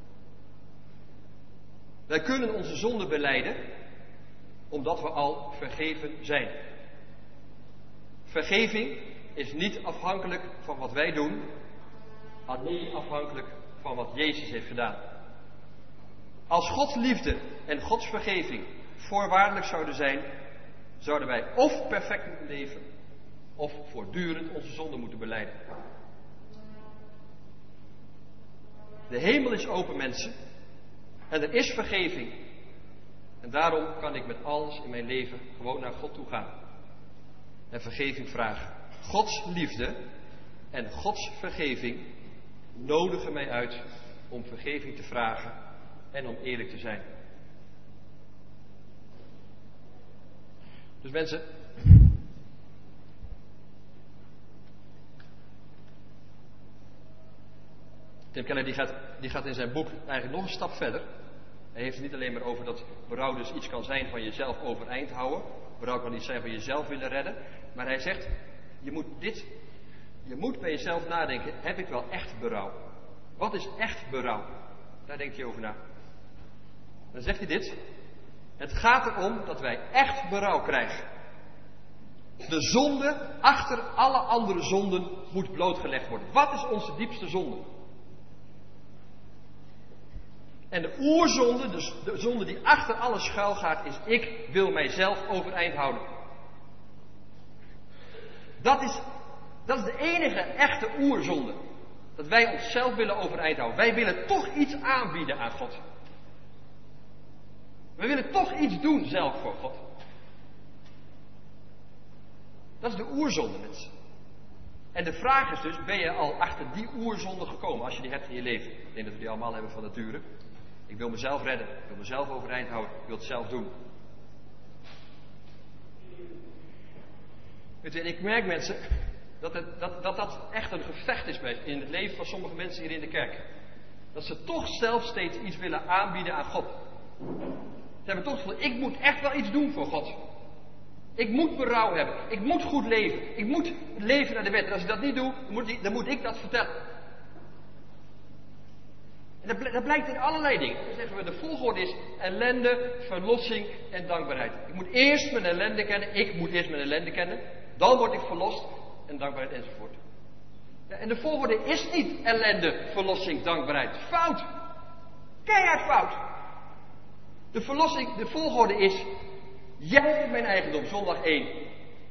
Wij kunnen onze zonde belijden omdat we al vergeven zijn. Vergeving is niet afhankelijk van wat wij doen, alleen afhankelijk van wat Jezus heeft gedaan. Als Gods liefde en Gods vergeving voorwaardelijk zouden zijn, zouden wij of perfect moeten leven, of voortdurend onze zonde moeten belijden. De hemel is open, mensen, en er is vergeving. En daarom kan ik met alles in mijn leven gewoon naar God toe gaan en vergeving vragen. Gods liefde en Gods vergeving nodigen mij uit om vergeving te vragen en om eerlijk te zijn. Dus mensen, Tim Keller die gaat, die gaat in zijn boek eigenlijk nog een stap verder. Hij heeft het niet alleen maar over dat berouw dus iets kan zijn van jezelf overeind houden. Berouw kan iets zijn van jezelf willen redden. Maar hij zegt, je moet dit, je moet bij jezelf nadenken, heb ik wel echt berouw? Wat is echt berouw? Daar denkt hij over na. Dan zegt hij dit. Het gaat erom dat wij echt berouw krijgen. De zonde achter alle andere zonden moet blootgelegd worden. Wat is onze diepste zonde? En de oerzonde, dus de zonde die achter alles schuil gaat, is ik wil mijzelf overeind houden. Dat is, dat is de enige echte oerzonde. Dat wij onszelf willen overeind houden. Wij willen toch iets aanbieden aan God. We willen toch iets doen zelf voor God. Dat is de oerzonde, mensen. En de vraag is dus, ben je al achter die oerzonde gekomen als je die hebt in je leven? Ik denk dat we die allemaal hebben van nature. Ik wil mezelf redden, ik wil mezelf overeind houden, ik wil het zelf doen. Weet je, en ik merk mensen dat, het, dat, dat dat echt een gevecht is in het leven van sommige mensen hier in de kerk. Dat ze toch zelf steeds iets willen aanbieden aan God. Ze hebben toch het gevoel, ik moet echt wel iets doen voor God. Ik moet berouw hebben, ik moet goed leven, ik moet leven naar de wet. En als ik dat niet doe, dan moet ik, dan moet ik dat vertellen. En dat, dat blijkt in allerlei dingen. Dan zeggen we, de volgorde is ellende, verlossing en dankbaarheid. Ik moet eerst mijn ellende kennen, ik moet eerst mijn ellende kennen. Dan word ik verlost en dankbaarheid enzovoort. Ja, en de volgorde is niet ellende, verlossing, dankbaarheid. Fout. Keihard fout. De verlossing, de volgorde is, jij bent mijn eigendom, zondag één.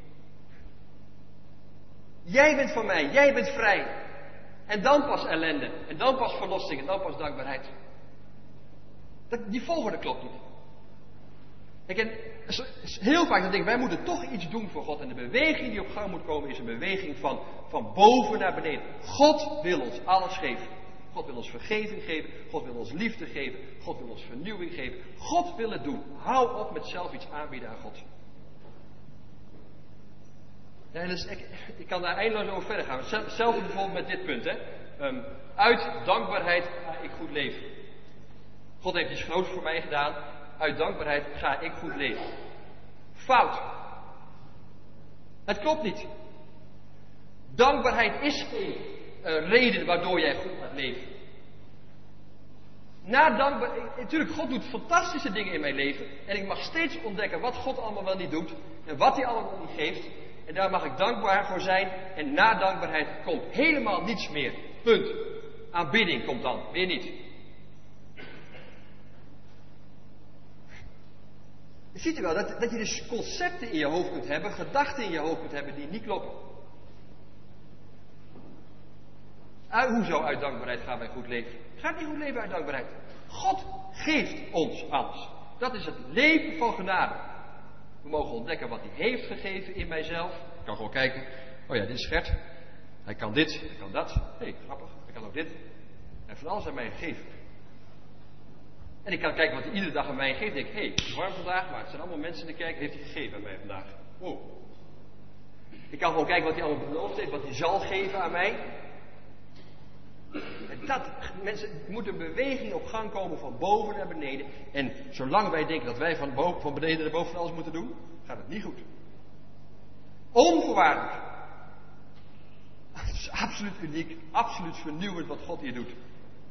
Jij bent van mij, jij bent vrij. En dan pas ellende, en dan pas verlossing, en dan pas dankbaarheid. Dat, die volgorde klopt niet. Ik ken heel vaak dat ik denk, wij moeten toch iets doen voor God. En de beweging die op gang moet komen is een beweging van, van boven naar beneden. God wil ons alles geven. God wil ons vergeving geven. God wil ons liefde geven. God wil ons vernieuwing geven. God wil het doen. Hou op met zelf iets aanbieden aan God. Ja, dus ik, ik kan daar eindeloos over verder gaan. Hetzelfde bijvoorbeeld met dit punt. Hè. Um, uit dankbaarheid ga ik goed leven. God heeft iets groots voor mij gedaan. Uit dankbaarheid ga ik goed leven. Fout. Het klopt niet. Dankbaarheid is geen uh, reden waardoor jij goed gaat leven. Na dankbaarheid, natuurlijk, God doet fantastische dingen in mijn leven. En ik mag steeds ontdekken wat God allemaal wel niet doet. En wat hij allemaal niet geeft. En daar mag ik dankbaar voor zijn. En na dankbaarheid komt helemaal niets meer. Punt. Aanbidding komt dan. Weer niet. Je ziet u wel dat, dat je dus concepten in je hoofd kunt hebben. Gedachten in je hoofd kunt hebben die niet kloppen. Uh, hoezo uit dankbaarheid gaan wij goed leven? Gaat niet goed leven uit dankbaarheid. God geeft ons alles. Dat is het leven van genade. We mogen ontdekken wat hij heeft gegeven in mijzelf. Ik kan gewoon kijken. Oh ja, dit is Gert. Hij kan dit, hij kan dat. Hé, hey, grappig. Hij kan ook dit. En van alles aan mij gegeven. En ik kan kijken wat hij iedere dag aan mij geeft. Ik denk, hé, hey, warm vandaag, maar het zijn allemaal mensen in de kerk. Heeft hij gegeven aan mij vandaag. Wow. Ik kan gewoon kijken wat hij allemaal beloofd heeft. Wat hij zal geven aan mij. En dat, mensen, er moet een beweging op gang komen van boven naar beneden. En zolang wij denken dat wij van, boven, van beneden naar boven alles moeten doen, gaat het niet goed. Onvoorwaardelijk. Het is absoluut uniek, absoluut vernieuwend wat God hier doet.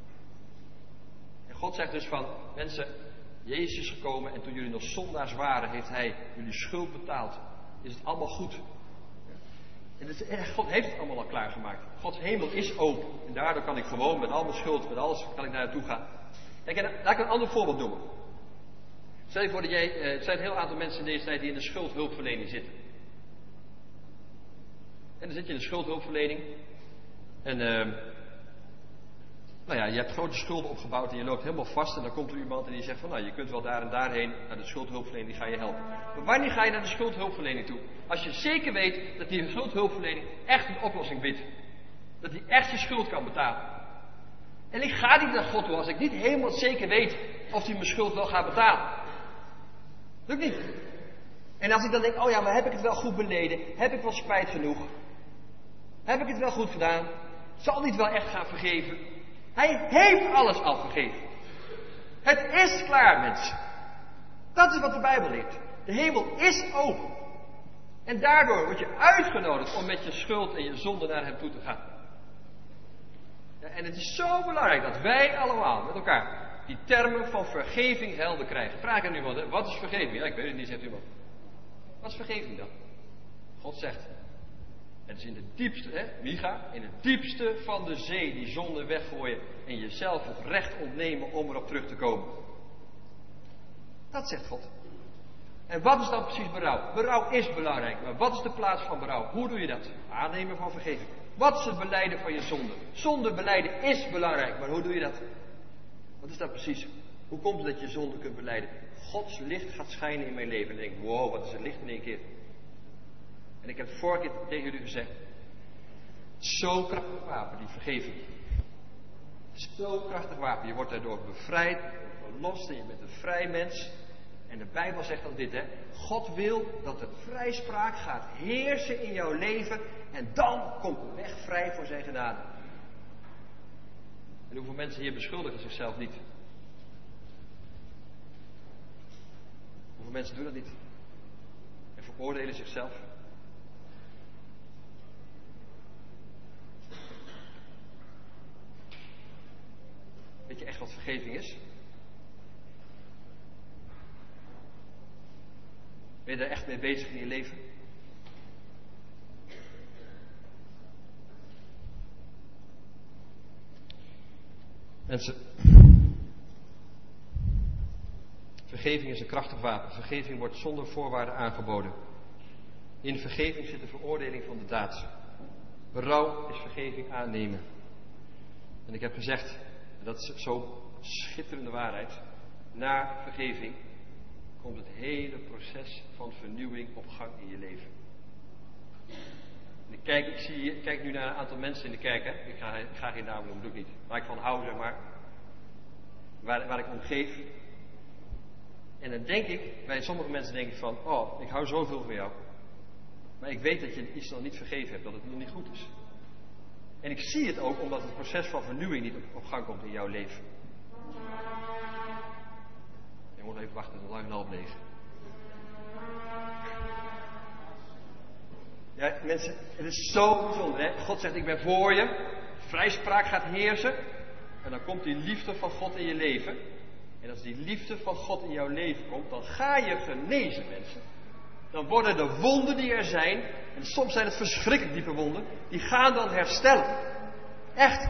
En God zegt dus van, mensen, Jezus is gekomen en toen jullie nog zondaars waren, heeft Hij jullie schuld betaald. Is het allemaal goed? En het is, God heeft het allemaal al klaargemaakt. Gods hemel is open. En daardoor kan ik gewoon met al mijn schuld, met alles, kan ik naar naartoe gaan. Kijk, laat ik een ander voorbeeld noemen. Stel je voor dat jij, er zijn een heel aantal mensen in deze tijd die in de schuldhulpverlening zitten. En dan zit je in de schuldhulpverlening. En, uh, nou ja, je hebt grote schulden opgebouwd en je loopt helemaal vast. En dan komt er iemand en die zegt van, nou, je kunt wel daar en daarheen naar de schuldhulpverlening, die ga je helpen. Maar wanneer ga je naar de schuldhulpverlening toe? Als je zeker weet dat die schuldhulpverlening echt een oplossing biedt. Dat die echt je schuld kan betalen. En ik ga niet naar God toe als ik niet helemaal zeker weet of hij mijn schuld wel gaat betalen. Dat doe ik niet. En als ik dan denk, oh ja, maar heb ik het wel goed beleden? Heb ik wel spijt genoeg? Heb ik het wel goed gedaan? Zal hij het wel echt gaan vergeven? Hij heeft alles al vergeven. Het is klaar, mensen. Dat is wat de Bijbel leert. De hemel is open. En daardoor word je uitgenodigd om met je schuld en je zonde naar hem toe te gaan. Ja, en het is zo belangrijk dat wij allemaal met elkaar die termen van vergeving helder krijgen. Vraag aan iemand, hè, wat is vergeving? Ja, ik weet het niet, zegt iemand. Wat is vergeving dan? God zegt, het is in de diepste, hè, Micha, in het diepste van de zee die zonde weggooien en jezelf het recht ontnemen om erop terug te komen. Dat zegt God. En wat is dan precies berouw? Berouw is belangrijk, maar wat is de plaats van berouw? Hoe doe je dat? Aannemen van vergeving. Wat is het belijden van je zonde? Zonde belijden is belangrijk, maar hoe doe je dat? Wat is dat precies? Hoe komt het dat je zonde kunt belijden? Gods licht gaat schijnen in mijn leven. En ik denk, wow, wat is het licht in één keer? En ik heb het vorige keer tegen jullie gezegd. Zo krachtig wapen, die vergeving. Zo krachtig wapen. Je wordt daardoor bevrijd, verlost en je bent een vrij mens. En de Bijbel zegt dan dit, hè. God wil dat de vrijspraak gaat heersen in jouw leven. En dan komt de weg vrij voor zijn genade. En hoeveel mensen hier beschuldigen zichzelf niet? Hoeveel mensen doen dat niet? En veroordelen zichzelf? Weet je echt wat vergeving is? Ben je daar echt mee bezig in je leven? Mensen, vergeving is een krachtig wapen. Vergeving wordt zonder voorwaarden aangeboden. In vergeving zit de veroordeling van de daad. Berouw is vergeving aannemen. En ik heb gezegd, en dat is zo'n schitterende waarheid, na vergeving komt het hele proces van vernieuwing op gang in je leven. En ik, kijk, ik, zie, ik kijk nu naar een aantal mensen in de kerk. Hè. Ik, ga, ik ga geen namen noemen, doe ik niet. Waar ik van hou, zeg maar. Waar, waar ik om geef. En dan denk ik, bij sommige mensen denk ik van, oh, ik hou zoveel van jou. Maar ik weet dat je iets nog niet vergeven hebt, dat het nog niet goed is. En ik zie het ook omdat het proces van vernieuwing niet op, op gang komt in jouw leven. Je moet even wachten, tot lang en half negen. Ja, mensen, het is zo bijzonder, hè. God zegt, ik ben voor je. Vrijspraak gaat heersen. En dan komt die liefde van God in je leven. En als die liefde van God in jouw leven komt, dan ga je genezen, mensen. Dan worden de wonden die er zijn, en soms zijn het verschrikkelijk diepe wonden, die gaan dan herstellen. Echt.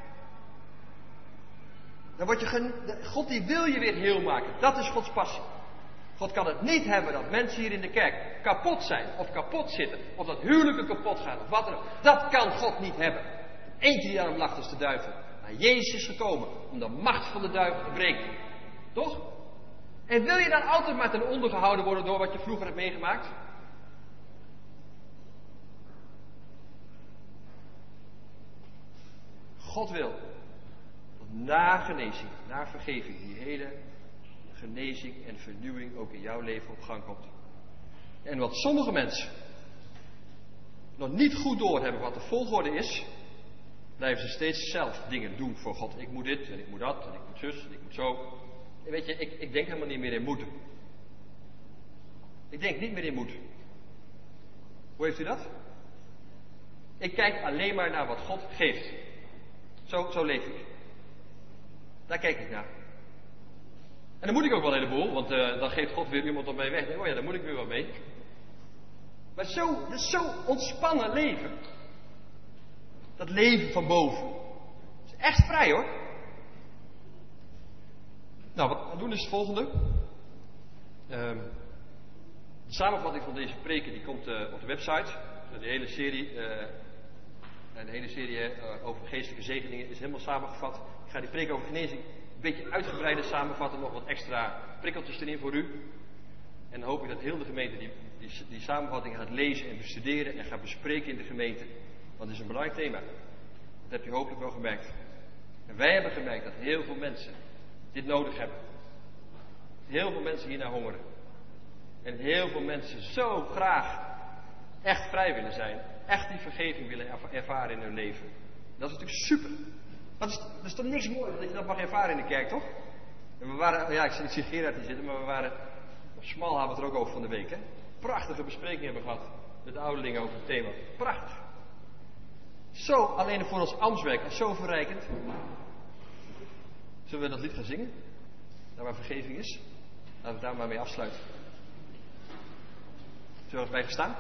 Dan word je gen... God die wil je weer heel maken. Dat is Gods passie. God kan het niet hebben dat mensen hier in de kerk kapot zijn of kapot zitten. Of dat huwelijken kapot gaan of wat dan ook. Dat kan God niet hebben. Eentje die aan hem lacht is de duivel. Maar Jezus is gekomen om de macht van de duivel te breken. Toch? En wil je dan altijd maar ten onder gehouden worden door wat je vroeger hebt meegemaakt? God wil dat na genezing, na vergeving, die hele genezing en vernieuwing ook in jouw leven op gang komt. En wat sommige mensen nog niet goed doorhebben wat de volgorde is, blijven ze steeds zelf dingen doen voor God. Ik moet dit en ik moet dat en ik moet zus en ik moet zo. En weet je, ik, ik denk helemaal niet meer in moeten. Ik denk niet meer in moeten. Hoe heeft u dat? Ik kijk alleen maar naar wat God geeft. Zo, zo leef ik. Daar kijk ik naar. En dan moet ik ook wel een heleboel, want uh, dan geeft God weer iemand op mij weg. Oh ja, daar moet ik weer wel mee. Maar zo, dat is zo ontspannen leven. Dat leven van boven. Dat is echt vrij hoor. Nou, wat we gaan doen is het volgende. Um, de samenvatting van deze preken die komt uh, op de website. De hele serie, uh, de hele serie uh, over geestelijke zegeningen is helemaal samengevat. Ik ga die preek over genezing een beetje uitgebreider samenvatten. Nog wat extra prikkeltjes erin voor u. En dan hoop ik dat heel de gemeente die, die, die samenvatting gaat lezen en bestuderen en gaat bespreken in de gemeente. Want het is een belangrijk thema. Dat heb je hopelijk wel gemerkt. En wij hebben gemerkt dat heel veel mensen dit nodig hebben. Heel veel mensen hiernaar hongeren. En heel veel mensen zo graag echt vrij willen zijn. Echt die vergeving willen ervaren in hun leven. Dat is natuurlijk super. Wat is, er is toch niks moois dat je dat mag ervaren in de kerk, toch? En we waren, ja, ik zie, ik zie Gerard hier zitten, maar we waren, smal hadden we het er ook over van de week, hè? Prachtige bespreking hebben gehad met de ouderlingen over het thema. Prachtig. Zo, alleen voor ons ambtswerk, en zo verrijkend. Zullen we dat lied gaan zingen? Daar waar vergeving is. Laten we daar maar mee afsluiten. Zullen we eens bij gaan staan?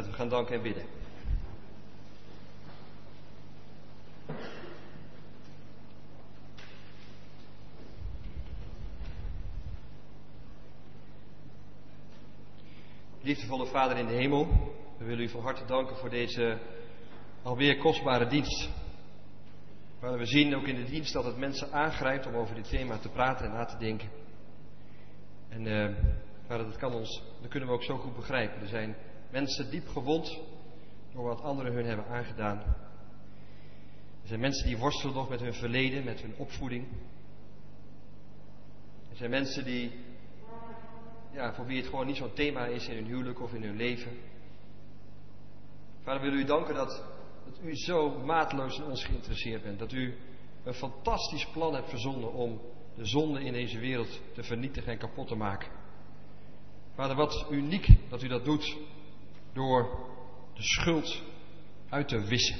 dat we gaan danken en bidden. Liefdevolle Vader in de hemel, we willen u van harte danken voor deze alweer kostbare dienst. Waar we zien ook in de dienst dat het mensen aangrijpt om over dit thema te praten en na te denken. En uh, Vader, dat kan ons, dat kunnen we ook zo goed begrijpen. Er zijn mensen diep gewond door wat anderen hun hebben aangedaan. Er zijn mensen die worstelen nog met hun verleden, met hun opvoeding. Er zijn mensen die, ja, voor wie het gewoon niet zo'n thema is in hun huwelijk of in hun leven. Vader, we willen u danken dat, dat u zo mateloos in ons geïnteresseerd bent. Dat u een fantastisch plan hebt verzonnen om de zonde in deze wereld te vernietigen en kapot te maken. Vader, wat uniek dat u dat doet door de schuld uit te wissen.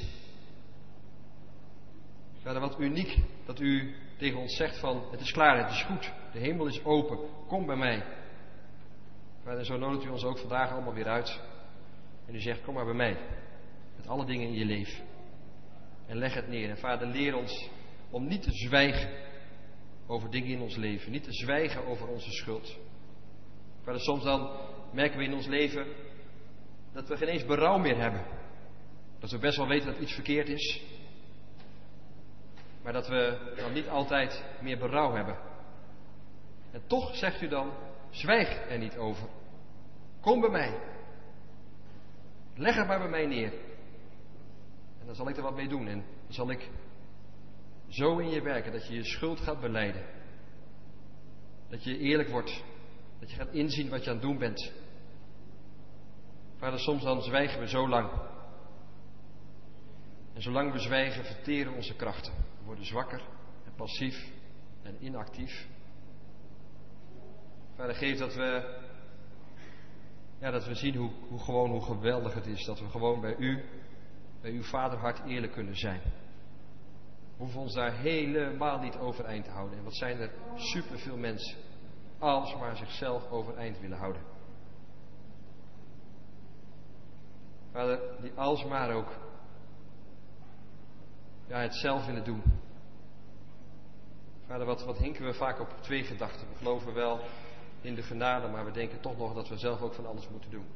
Vader, wat uniek dat u tegen ons zegt van, het is klaar, het is goed, de hemel is open, kom bij mij. Vader, zo nodigt u ons ook vandaag allemaal weer uit. En u zegt, kom maar bij mij, met alle dingen in je leven. En leg het neer. En Vader, leer ons om niet te zwijgen over dingen in ons leven, niet te zwijgen over onze schuld. Vader, soms dan merken we in ons leven dat we geen eens berouw meer hebben. Dat we best wel weten dat iets verkeerd is. Maar dat we dan niet altijd meer berouw hebben. En toch zegt u dan, zwijg er niet over. Kom bij mij. Leg het maar bij mij neer. En dan zal ik er wat mee doen. En dan zal ik zo in je werken dat je je schuld gaat belijden. Dat je eerlijk wordt. Dat je gaat inzien wat je aan het doen bent. Vader, soms dan zwijgen we zo lang. En zolang we zwijgen, verteren onze krachten. We worden zwakker en passief en inactief. Vader, geef dat we, ja, dat we zien hoe, hoe gewoon, hoe geweldig het is. Dat we gewoon bij u, bij uw vaderhart eerlijk kunnen zijn. We hoeven ons daar helemaal niet overeind te houden. En wat zijn er superveel mensen, als maar zichzelf overeind willen houden. Vader, die alsmaar ook ja, het zelf willen doen. Vader, wat, wat hinken we vaak op twee gedachten. We geloven wel in de genade, maar we denken toch nog dat we zelf ook van alles moeten doen.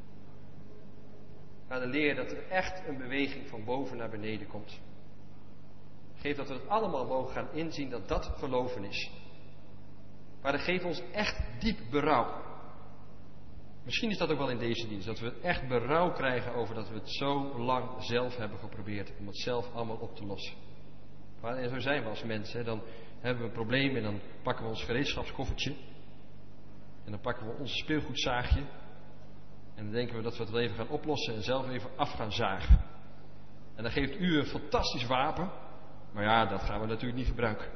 Vader, leer dat er echt een beweging van boven naar beneden komt. Geef dat we het allemaal mogen gaan inzien dat dat geloven is. Vader, geef ons echt diep berouw. Misschien is dat ook wel in deze dienst. Dat we echt berouw krijgen over dat we het zo lang zelf hebben geprobeerd. Om het zelf allemaal op te lossen. Vader, en zo zijn we als mensen. Hè. Dan hebben we een probleem en dan pakken we ons gereedschapskoffertje. En dan pakken we ons speelgoedzaagje. En dan denken we dat we het wel even gaan oplossen en zelf even af gaan zagen. En dan geeft u een fantastisch wapen. Maar ja, dat gaan we natuurlijk niet gebruiken.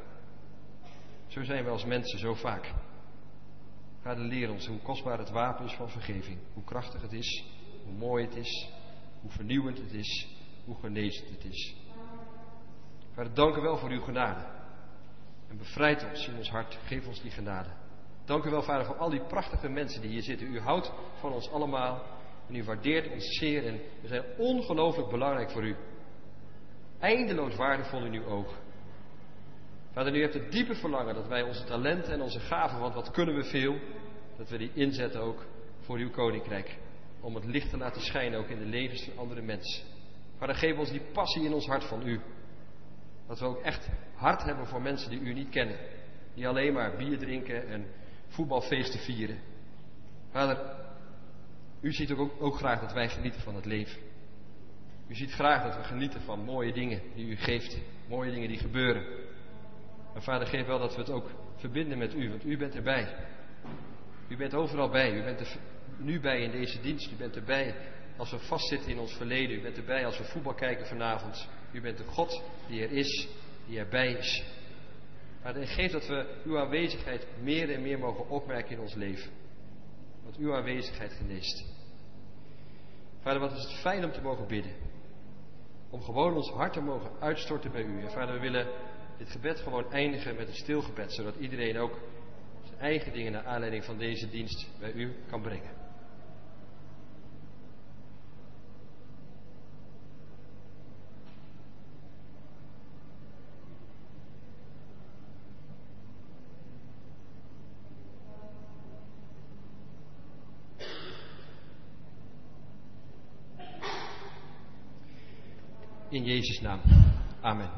Zo zijn we als mensen zo vaak. Vader, leer ons hoe kostbaar het wapen is van vergeving. Hoe krachtig het is, hoe mooi het is, hoe vernieuwend het is, hoe genezend het is. Vader, dank u wel voor uw genade. En bevrijd ons in ons hart, geef ons die genade. Dank u wel, Vader, voor al die prachtige mensen die hier zitten. U houdt van ons allemaal en u waardeert ons zeer en we zijn ongelooflijk belangrijk voor u. Eindeloos waardevol in uw ogen. Vader, u hebt het diepe verlangen dat wij onze talenten en onze gaven, want wat kunnen we veel, dat we die inzetten ook voor uw koninkrijk. Om het licht te laten schijnen ook in de levens van andere mensen. Vader, geef ons die passie in ons hart van u. Dat we ook echt hart hebben voor mensen die u niet kennen. Die alleen maar bier drinken en voetbalfeesten vieren. Vader, u ziet ook, ook graag dat wij genieten van het leven. U ziet graag dat we genieten van mooie dingen die u geeft. Mooie dingen die gebeuren. Maar Vader, geef wel dat we het ook verbinden met u, want u bent erbij. U bent overal bij. U bent er nu bij in deze dienst. U bent erbij als we vastzitten in ons verleden. U bent erbij als we voetbal kijken vanavond. U bent de God die er is, die erbij is. Vader, geef dat we uw aanwezigheid meer en meer mogen opmerken in ons leven. Want uw aanwezigheid geneest. Vader, wat is het fijn om te mogen bidden. Om gewoon ons hart te mogen uitstorten bij u. En Vader, we willen dit gebed gewoon eindigen met een stilgebed. Zodat iedereen ook zijn eigen dingen naar aanleiding van deze dienst bij u kan brengen. In Jezus' naam. Amen.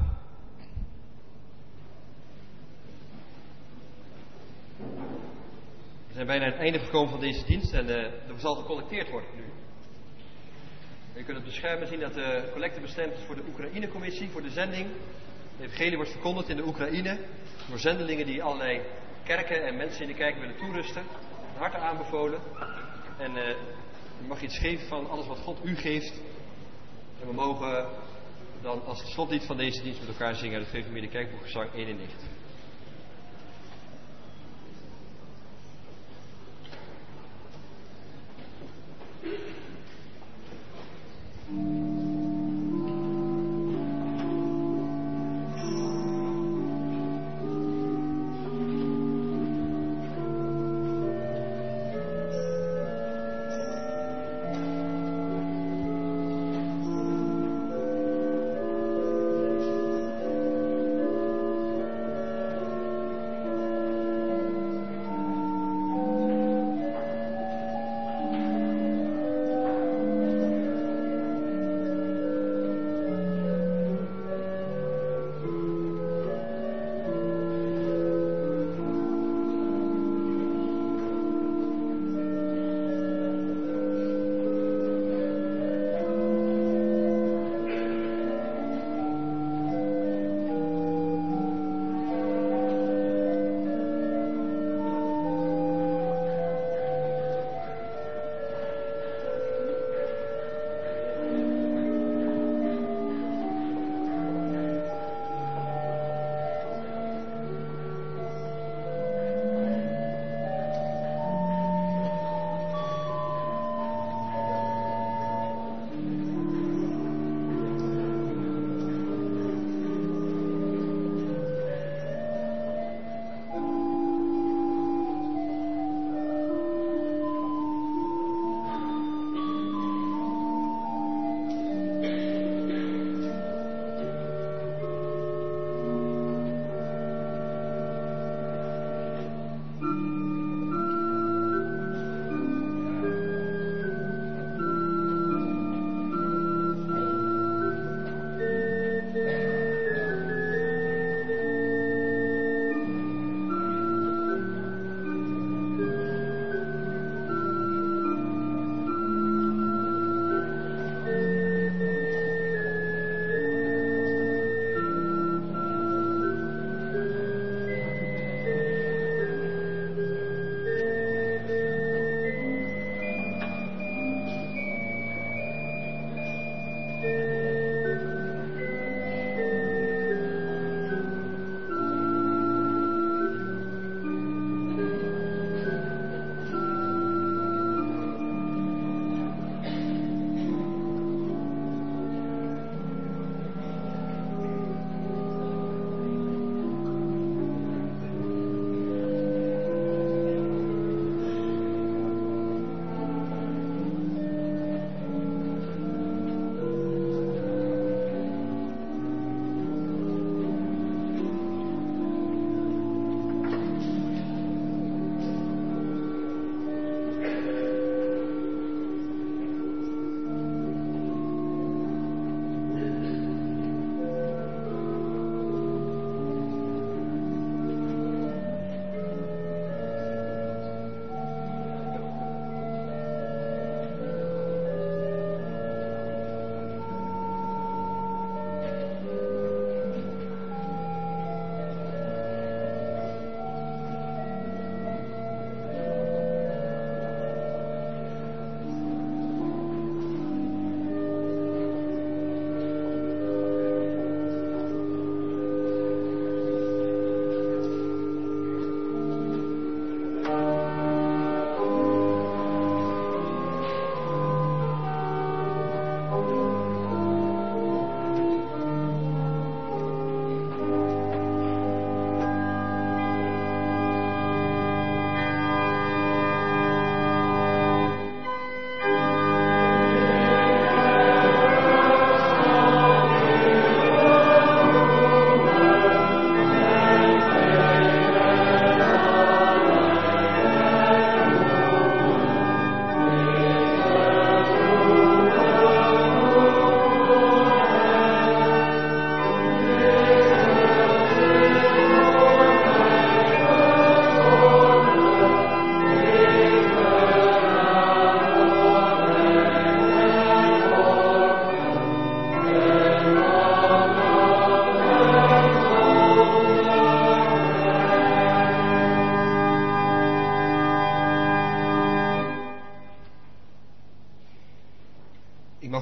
We zijn bijna aan het einde gekomen van deze dienst en uh, er zal gecollecteerd worden nu. Je kunt op de schermen zien dat de collecte bestemd is voor de Oekraïne-commissie, voor de zending. De evangelie wordt verkondigd in de Oekraïne door zendelingen die allerlei kerken en mensen in de kerk willen toerusten. Van harte aanbevolen. En uh, u mag iets geven van alles wat God u geeft. En we mogen dan als het slotlied van deze dienst met elkaar zingen uit het Gereformeerde Kerkboek gezang eenennegentig.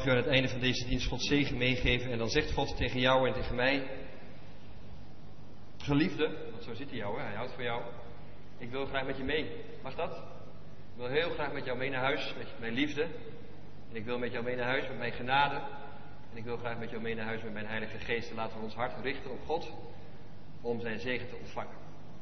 mag u aan het einde van deze dienst Gods zegen meegeven. En dan zegt God tegen jou en tegen mij: geliefde, want zo zit hij jou, hè? Hij houdt van jou. Ik wil graag met je mee. Mag dat? Ik wil heel graag met jou mee naar huis, met mijn liefde. En ik wil met jou mee naar huis met mijn genade. En ik wil graag met jou mee naar huis met mijn Heilige Geest. En laten we ons hart richten op God om zijn zegen te ontvangen.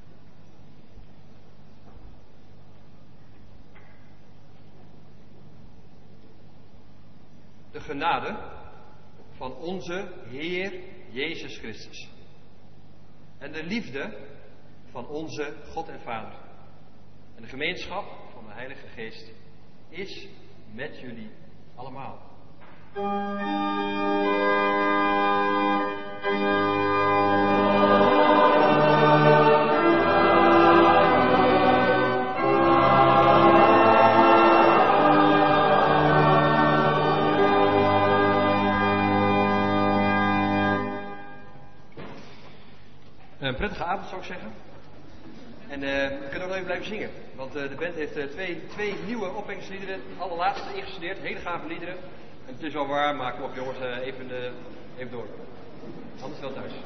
De genade van onze Heer Jezus Christus. En de liefde van onze God en Vader. En de gemeenschap van de Heilige Geest is met jullie allemaal. Een prettige avond zou ik zeggen. En uh, we kunnen ook nog even blijven zingen. Want uh, de band heeft uh, twee, twee nieuwe opwekkingsliederen, de allerlaatste ingestudeerd. Hele gave liederen. En het is wel waar, maar kom op jongens, uh, even, uh, even door. Anders wel thuis.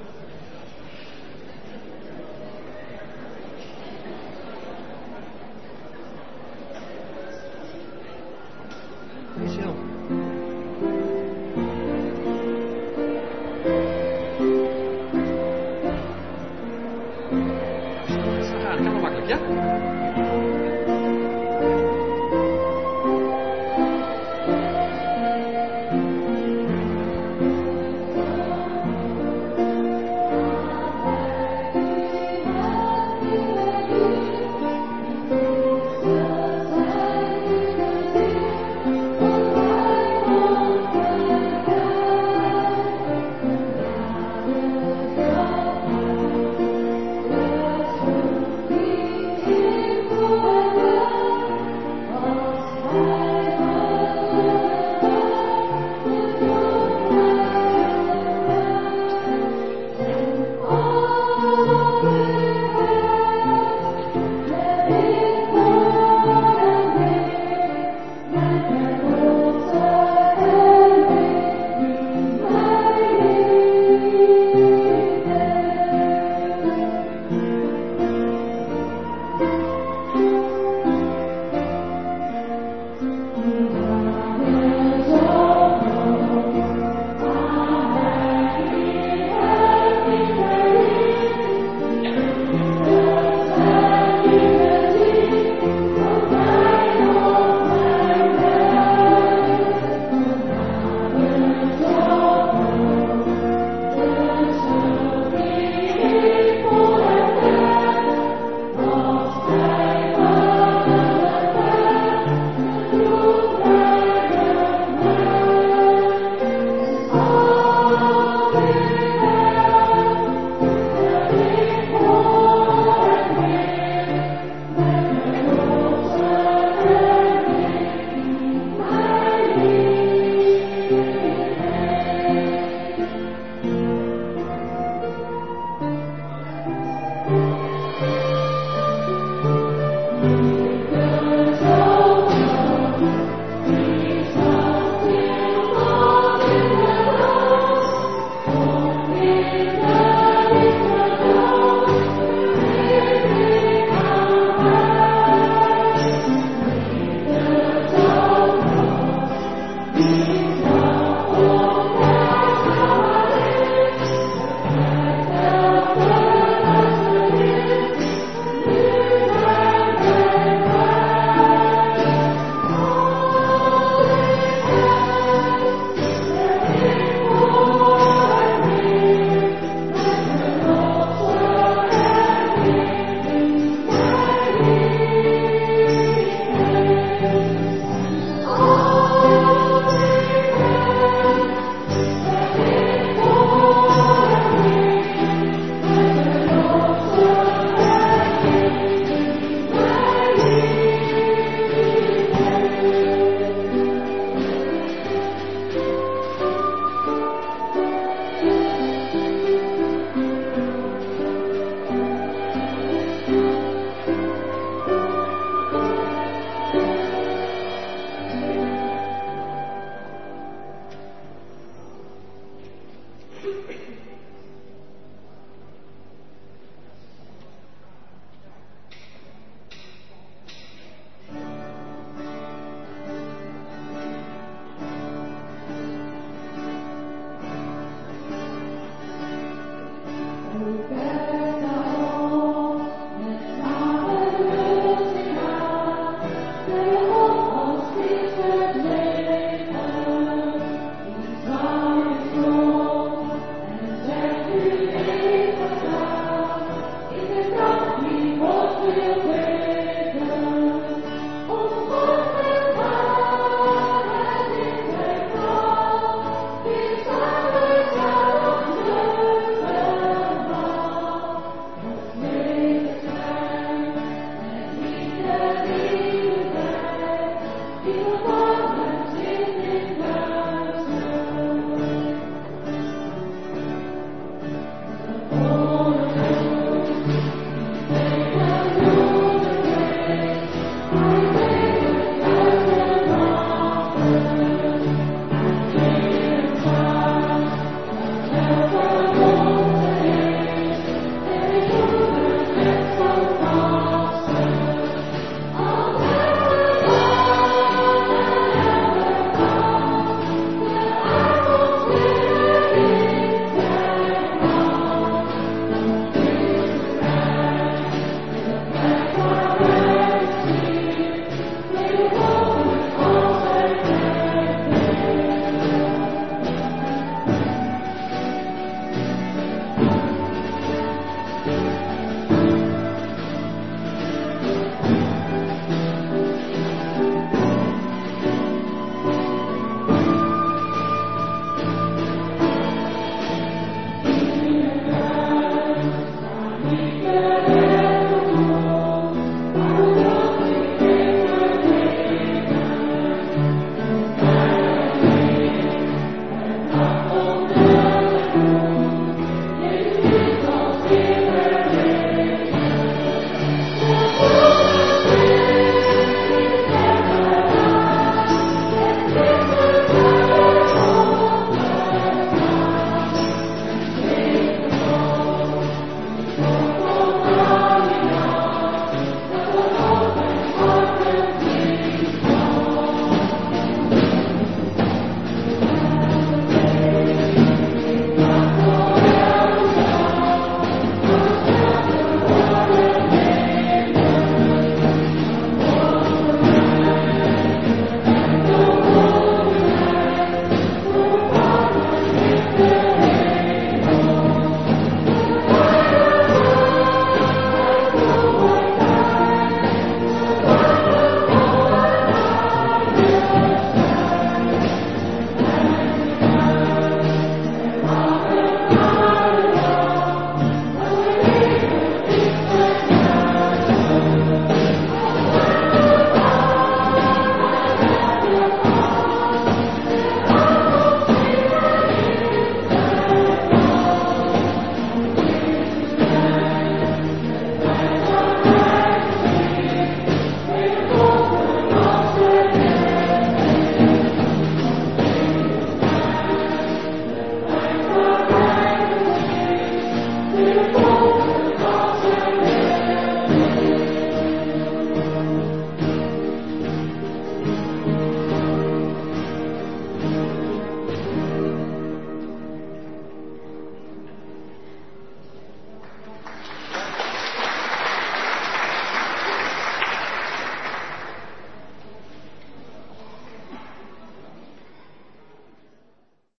Wees heel. Ja?